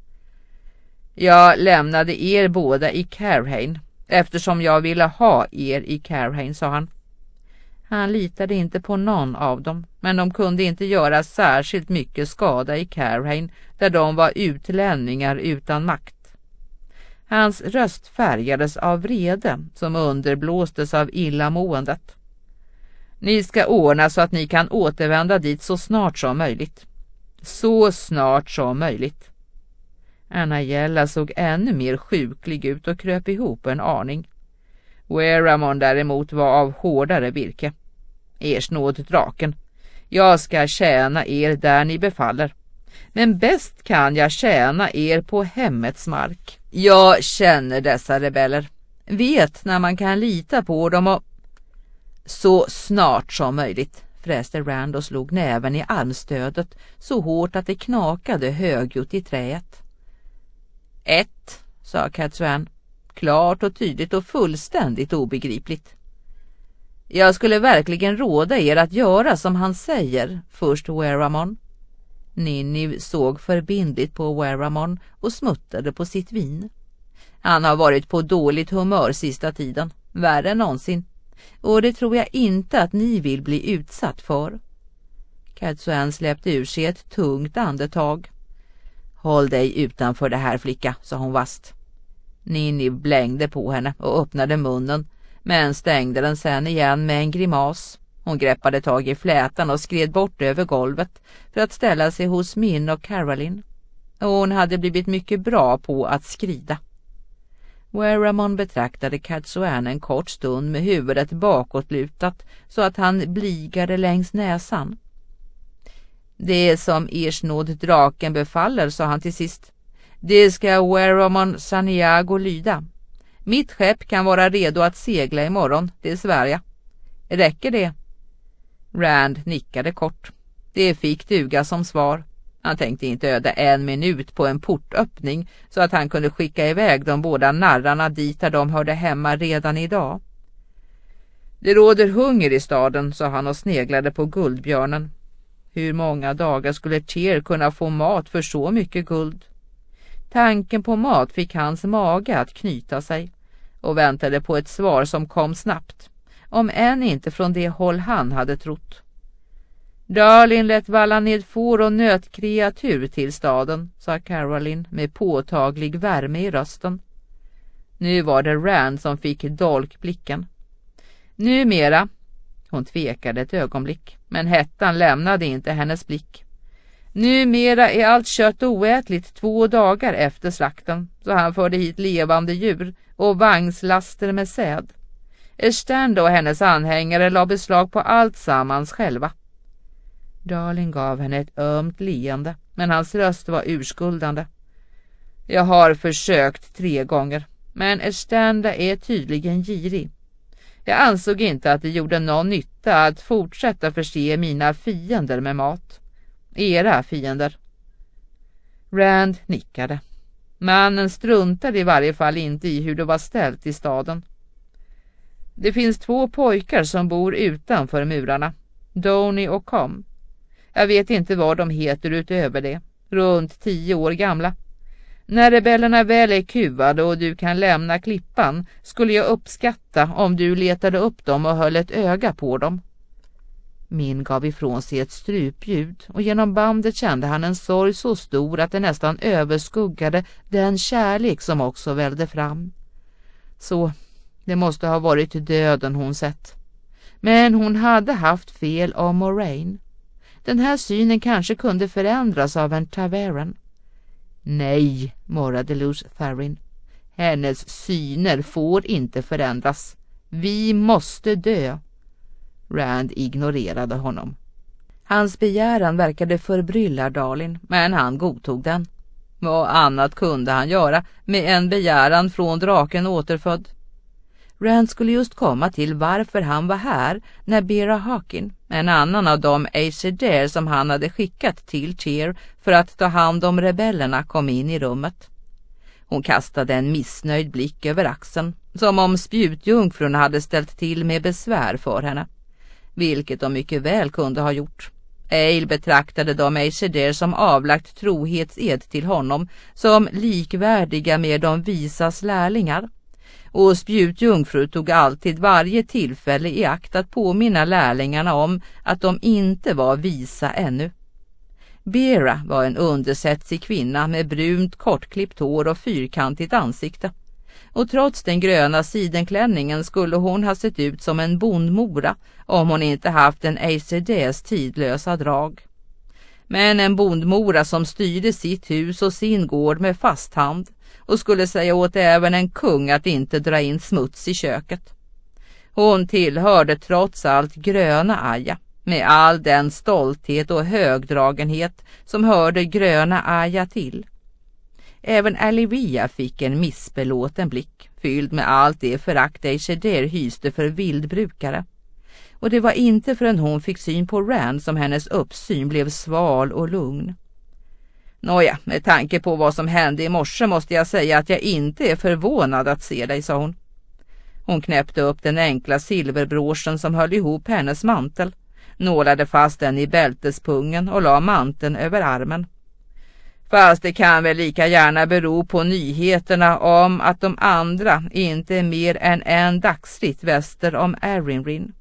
Jag lämnade er båda i Carhain eftersom jag ville ha er i Carhain, sa han. Han litade inte på någon av dem, men de kunde inte göra särskilt mycket skada i Carhain där de var utlänningar utan makt. Hans röst färgades av vrede som underblåstes av illamåendet. Ni ska ordna så att ni kan återvända dit så snart som möjligt. Så snart som möjligt. Anajella såg ännu mer sjuklig ut och kröp ihop en aning. Weramon däremot var av hårdare virke. Ers nåd draken. Jag ska tjäna er där ni befaller. Men bäst kan jag tjäna er på hemmets mark. Jag känner dessa rebeller. Vet när man kan lita på dem och... Så snart som möjligt, fräste Rand och slog näven i armstödet så hårt att det knakade högljutt i träet. 1, sa Cadsuane, klart och tydligt och fullständigt obegripligt. Jag skulle verkligen råda er att göra som han säger, först Weramon. Ninniv såg förbindligt på Weramon och smuttade på sitt vin. Han har varit på dåligt humör sista tiden, värre än någonsin. Och det tror jag inte att ni vill bli utsatt för. Cadsuane släppte ur sig ett tungt andetag. Håll dig utanför det här, flicka, sa hon vast. Ninniv blängde på henne och öppnade munnen, men stängde den sen igen med en grimas. Hon greppade tag i flätan och skred bort över golvet för att ställa sig hos Min och Caroline. Och hon hade blivit mycket bra på att skrida. Weramon betraktade Cadsuane en kort stund med huvudet bakåtlutat så att han bligade längs näsan. Det som ers nåd draken befaller, sa han till sist. Det ska Weramon Santiago lyda. Mitt skepp kan vara redo att segla imorgon, det svär jag. Räcker det? Rand nickade kort. Det fick duga som svar. Han tänkte inte öda 1 minut på en portöppning så att han kunde skicka iväg de båda narrarna dit där de hörde hemma redan idag. Det råder hunger i staden, sa han och sneglade på guldbjörnen. Hur många dagar skulle Tyr kunna få mat för så mycket guld? Tanken på mat fick hans mage att knyta sig och väntade på ett svar som kom snabbt, om än inte från det håll han hade trott. Darlin lät valla ned får och nötkreatur till staden, sa Caroline med påtaglig värme i rösten. Nu var det Rand som fick dolkblicken. Numera, hon tvekade ett ögonblick, men hettan lämnade inte hennes blick. Numera är allt kött oätligt 2 dagar efter slakten, så han förde hit levande djur och vagnslaster med säd. Estenda och hennes anhängare la beslag på allt sammans själva. Darling gav henne ett ömt leende, men hans röst var urskuldande. Jag har försökt 3 gånger, men Estenda är tydligen girig. Jag ansåg inte att det gjorde någon nytta att fortsätta förse mina fiender med mat. Era fiender. Rand nickade. Mannen struntade i varje fall inte i hur det var ställt i staden. Det finns 2 pojkar som bor utanför murarna, Donny och Com. Jag vet inte vad de heter utöver det, runt 10 år gamla. När rebellerna väl är kuvade och du kan lämna klippan skulle jag uppskatta om du letade upp dem och höll ett öga på dem. Min gav ifrån sig ett strupljud och genom bandet kände han en sorg så stor att det nästan överskuggade den kärlek som också vällde fram. Så det måste ha varit döden hon sett. Men hon hade haft fel om Moraine. Den här synen kanske kunde förändras av en tavern. Nej, morrade Lews Therin. Hennes syner får inte förändras. Vi måste dö. Rand ignorerade honom. Hans begäran verkade förbrylla Darlin, men han godtog den. Vad annat kunde han göra med en begäran från draken återfödd? Rand skulle just komma till varför han var här när Bera Hawkin, en annan av de Aes Sedai som han hade skickat till Tyr för att ta hand om rebellerna, kom in i rummet. Hon kastade en missnöjd blick över axeln, som om spjutjungfrun hade ställt till med besvär för henne, vilket de mycket väl kunde ha gjort. Eil betraktade de Aes Sedai som avlagt trohetsed till honom som likvärdiga med de visas lärlingar. och spjutjungfru tog alltid varje tillfälle i akt att påminna lärlingarna om att de inte var visa ännu. Bera var en undersetsig kvinna med brunt kortklippt hår och fyrkantigt ansikte. Och trots den gröna sidenklänningen skulle hon ha sett ut som en bondmora om hon inte haft en ACDs tidlösa drag. Men en bondmora som styrde sitt hus och sin gård med fast hand och skulle säga åt även en kung att inte dra in smuts i köket. Hon tillhörde trots allt gröna Aja, med all den stolthet och högdragenhet som hörde gröna Aja till. Även Alivia fick en missbelåten blick, fylld med allt det förakt Aysheder hyste för vildbrukare. Och det var inte förrän hon fick syn på Rand som hennes uppsyn blev sval och lugn. Nåja, med tanke på vad som hände i morse måste jag säga att jag inte är förvånad att se dig, sa hon. Hon knäppte upp den enkla silverbråsen som höll ihop hennes mantel, nålade fast den i bältespungen och la manteln över armen. Fast det kan väl lika gärna bero på nyheterna om att de andra inte är mer än en dagsritt väster om Eärendil.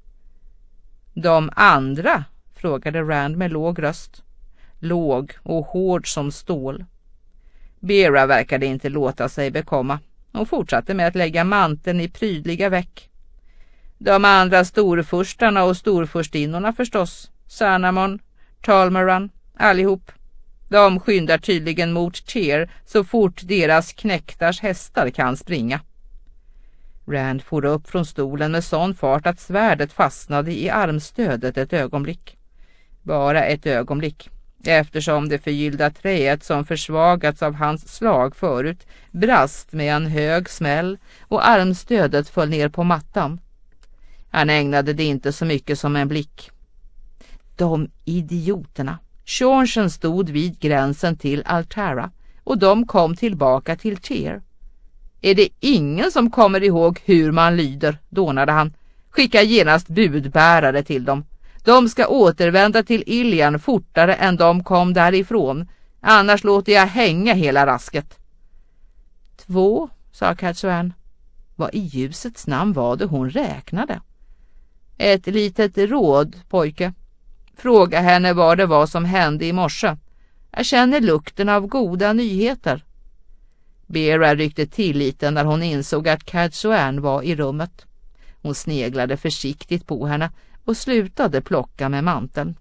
De andra? Frågade Rand med låg röst. Låg och hård som stål. Bera verkade inte låta sig bekomma. Hon fortsatte med att lägga manteln i prydliga veck. De andra storfurstarna och storfurstinnorna förstås. Sanamon, Talmaran, allihop. De skyndar tydligen mot Tear så fort deras knäktars hästar kan springa. Rand for upp från stolen med sån fart att svärdet fastnade i armstödet ett ögonblick. Bara ett ögonblick, eftersom det förgyllda träet som försvagats av hans slag förut brast med en hög smäll och armstödet föll ner på mattan. Han ägnade det inte så mycket som en blick. De idioterna. Seanchan stod vid gränsen till Altara och de kom tillbaka till Tear. Är det ingen som kommer ihåg hur man lyder, dånade han. Skicka genast budbärare till dem. De ska återvända till Ilian fortare än de kom därifrån. Annars låter jag hänga hela rasket. 2, sa Cadsuane. Vad i ljusets namn var det hon räknade? Ett litet råd, pojke. Fråga henne vad det var som hände i morse. Jag känner lukten av goda nyheter. Bera ryckte till lite när hon insåg att Cadsuane var i rummet. Hon sneglade försiktigt på henne och slutade plocka med manteln.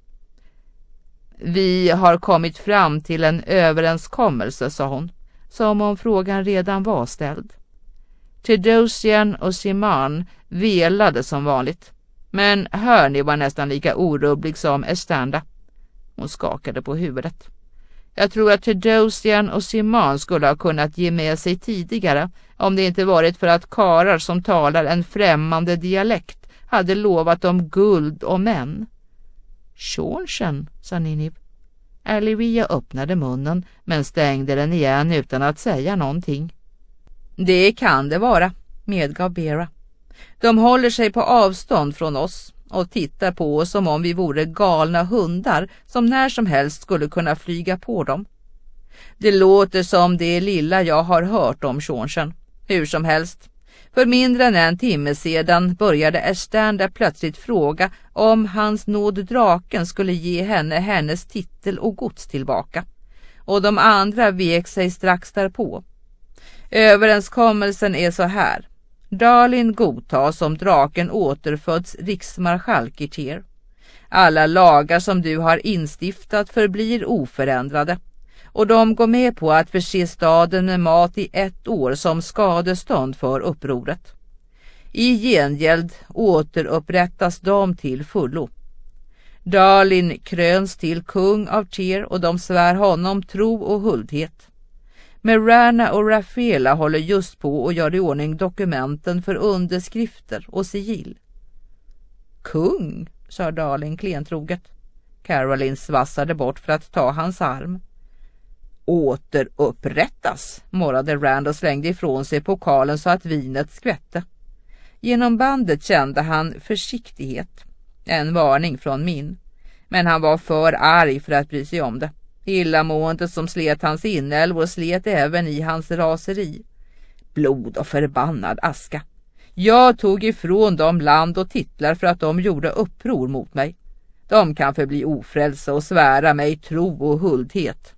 Vi har kommit fram till en överenskommelse, sa hon, som om frågan redan var ställd. Theodosian och Simon velade som vanligt, men Hörni var nästan lika orubblig som Estanda. Hon skakade på huvudet. Jag tror att Theodosian och Simon skulle ha kunnat ge med sig tidigare om det inte varit för att karar som talar en främmande dialekt hade lovat dem guld och män. Seanchan, sa Ninib. Alivia öppnade munnen men stängde den igen utan att säga någonting. Det kan det vara, medgav Bera. De håller sig på avstånd från oss och tittar på oss som om vi vore galna hundar som när som helst skulle kunna flyga på dem. Det låter som det lilla jag har hört om Seanchan. Hur som helst, för mindre än en timme sedan började Estanda plötsligt fråga om hans nåd draken skulle ge henne hennes titel och gods tillbaka. Och de andra vek sig strax därpå. Överenskommelsen är så här. Dalin godtas om draken återföds riksmarskalk i Tear. Alla lagar som du har instiftat förblir oförändrade. Och de går med på att förse staden med mat i 1 år som skadestånd för upproret. I gengäld återupprättas de till fullo. Dalin kröns till kung av Tear och de svär honom tro och huldhet. Merana och Rafaela håller just på och gör i ordning dokumenten för underskrifter och sigill. Kung, sa Dalin klentroget. Caroline svassade bort för att ta hans arm. Återupprättas, morrade Rand och slängde ifrån sig pokalen så att vinet skvätte. Genom bandet kände han försiktighet, en varning från Min. Men han var för arg för att bry sig om det. Illamåendet som slet hans inälvor slet även i hans raseri. blod och förbannad aska. Jag tog ifrån dem land och titlar för att de gjorde uppror mot mig. De kan förbli ofrälse och svära mig tro och huldhet.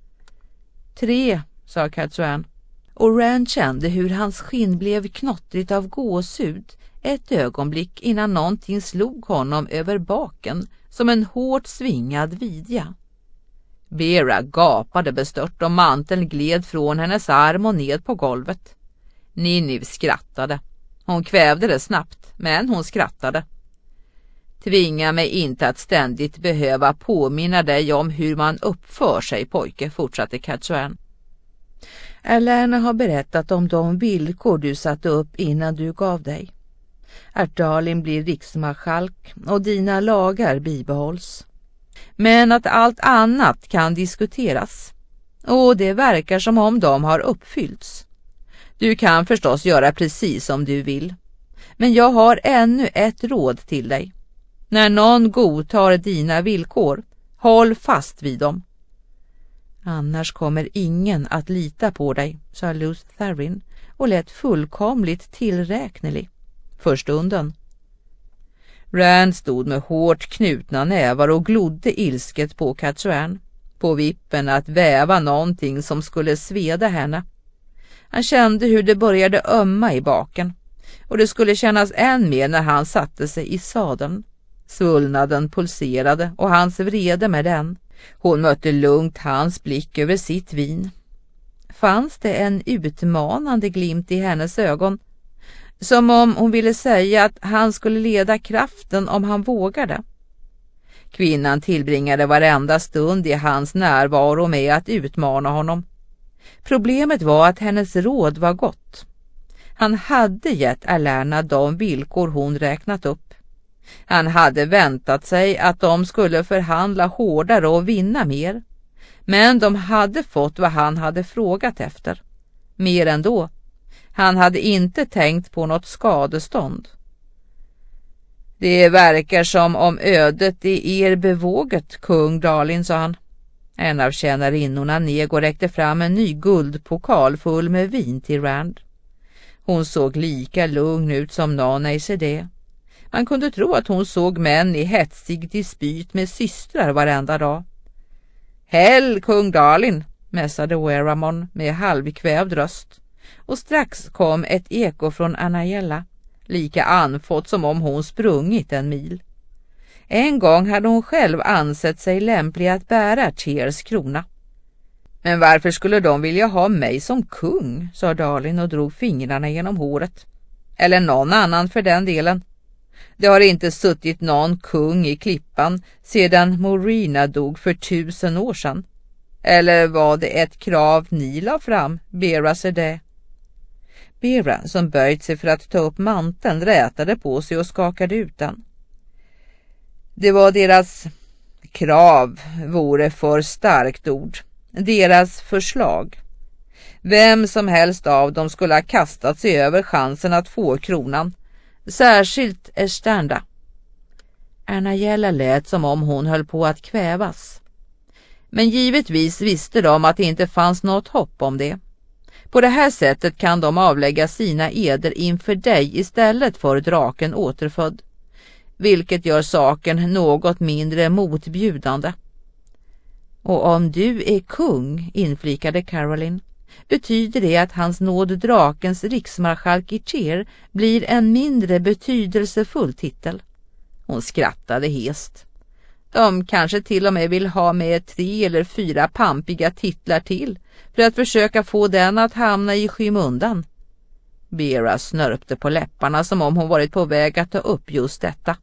3, sa Catsuan, och Rand kände hur hans skinn blev knottrigt av gåshud ett ögonblick innan någonting slog honom över baken som en hårt svingad vidja. Bera gapade bestört och manteln gled från hennes arm och ned på golvet. Ninive skrattade. Hon kvävde det snabbt, men hon skrattade. Tvinga mig inte att ständigt behöva påminna dig om hur man uppför sig, pojke, fortsatte Catsuan. Alerna har berättat om de villkor du satte upp innan du gav dig. Att Darlin blir riksmarskalk och dina lagar bibehålls. Men att allt annat kan diskuteras. Och det verkar som om de har uppfyllts. Du kan förstås göra precis som du vill. Men jag har ännu ett råd till dig. När någon godtar dina villkor, håll fast vid dem. Annars kommer ingen att lita på dig, sa Lews Therin och lät fullkomligt tillräknelig. För stunden. Rand stod med hårt knutna nävar och glodde ilsket på Catsuan, på vippen att väva någonting som skulle sveda henne. Han kände hur det började ömma i baken, och det skulle kännas än mer när han satte sig i sadeln. Svullnaden pulserade och hans vrede med den. Hon mötte lugnt hans blick över sitt vin. Fanns det en utmanande glimt i hennes ögon, som om hon ville säga att han skulle leda kraften om han vågade. Kvinnan tillbringade varenda stund i hans närvaro med att utmana honom. Problemet var att hennes råd var gott. Han hade gett Alerna de villkor hon räknat upp. Han hade väntat sig att de skulle förhandla hårdare och vinna mer. Men de hade fått vad han hade frågat efter. Mer ändå. Han hade inte tänkt på något skadestånd. Det verkar som om ödet är er bevåget, kung Darlin, sa han. En av tjänarinnorna neg och räckte fram en ny guldpokal full med vin till Rand. Hon såg lika lugn ut som Nana i det. Man kunde tro att hon såg män i hetsig dispyt med systrar varenda dag. Häll, kung Darlin, mässade Weramon med halvkvävd röst. Och strax kom ett eko från Anajella, lika anfått som om hon sprungit en mil. En gång hade hon själv ansett sig lämplig att bära Tears krona. Men varför skulle de vilja ha mig som kung, sa Darlin och drog fingrarna genom håret. Eller någon annan för den delen. Det har inte suttit någon kung i klippan sedan Morena dog för 1000 år sedan. Eller var det ett krav ni la fram, Bera det? Bera, som böjt sig för att ta upp manteln, rätade på sig och skakade ut den. Det var deras krav, vore för starkt ord. Deras förslag. Vem som helst av dem skulle ha kastat sig över chansen att få kronan. Särskilt Estanda. Anajella lät som om hon höll på att kvävas. Men givetvis visste de att det inte fanns något hopp om det. På det här sättet kan de avlägga sina eder inför dig istället för draken återfödd, vilket gör saken något mindre motbjudande. Och om du är kung, inflikade Caroline, betyder det att hans nåd drakens riksmarskalk i Tear blir en mindre betydelsefull titel. Hon skrattade hest. De kanske till och med vill ha med 3 eller 4 pampiga titlar till för att försöka få den att hamna i skymundan. Bera snörpte på läpparna som om hon varit på väg att ta upp just detta.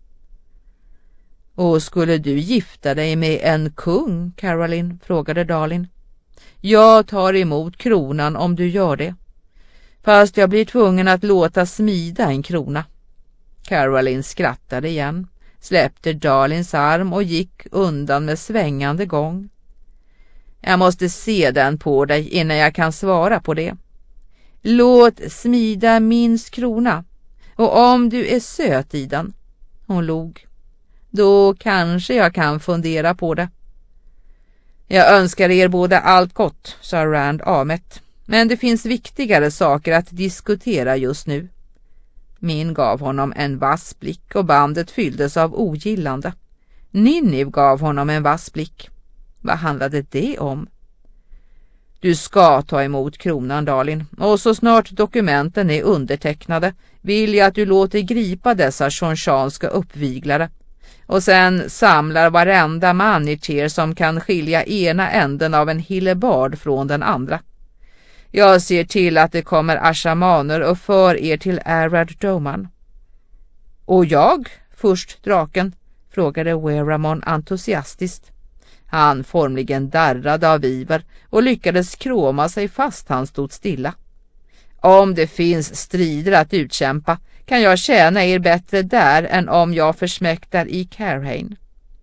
Och skulle du gifta dig med en kung, Caroline, frågade Darlin. Jag tar emot kronan om du gör det. Fast jag blir tvungen att låta smida en krona. Caroline skrattade igen, släppte Darlins arm och gick undan med svängande gång. Jag måste se den på dig innan jag kan svara på det. Låt smida minst krona. Och om du är söt i den. Hon log. Då kanske jag kan fundera på det. Jag önskar er båda allt gott, sa Rand amet. Men det finns viktigare saker att diskutera just nu. Min gav honom en vass blick och bandet fylldes av ogillande. Ninniv gav honom en vass blick. Vad handlade det om? Du ska ta emot kronan, Dalin, och så snart dokumenten är undertecknade vill jag att du låter gripa dessa shonshanska uppviglare och sen samlar varenda man i Tyr som kan skilja ena änden av en hillebard från den andra. Jag ser till att det kommer ashamaner och för er till Arad Doman. Och jag, först draken, frågade Weramon entusiastiskt. Han formligen darrade av iver och lyckades kråma sig fast han stod stilla. Om det finns strider att utkämpa kan jag tjäna er bättre där än om jag försmäktar i Carhain.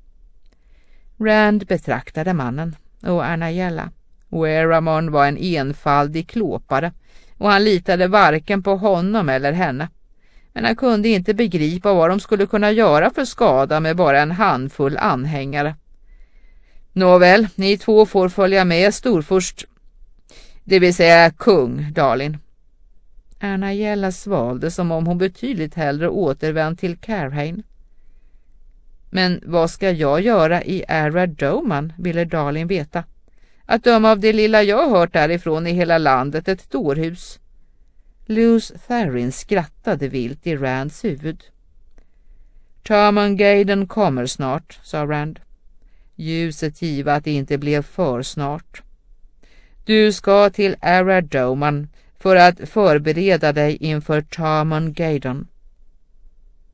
Rand betraktade mannen och Anajella. Weramon var en enfaldig klåpare och han litade varken på honom eller henne. Men han kunde inte begripa vad de skulle kunna göra för skada med bara en handfull anhängare. Nåväl, ni två får följa med storfurst, det vill säga kung, Dalin. Anajella svalde som om hon betydligt hellre återvänt till Carhain. Men vad ska jag göra i Arad Doman, ville Dalin veta. Att döma av det lilla jag hört därifrån i hela landet ett dårhus. Lews Therin skrattade vilt i Rands huvud. Tarmangaden kommer snart, sa Rand. Ljuset giva att det inte blev för snart. Du ska till Arad Doman för att förbereda dig inför Tarmangaden.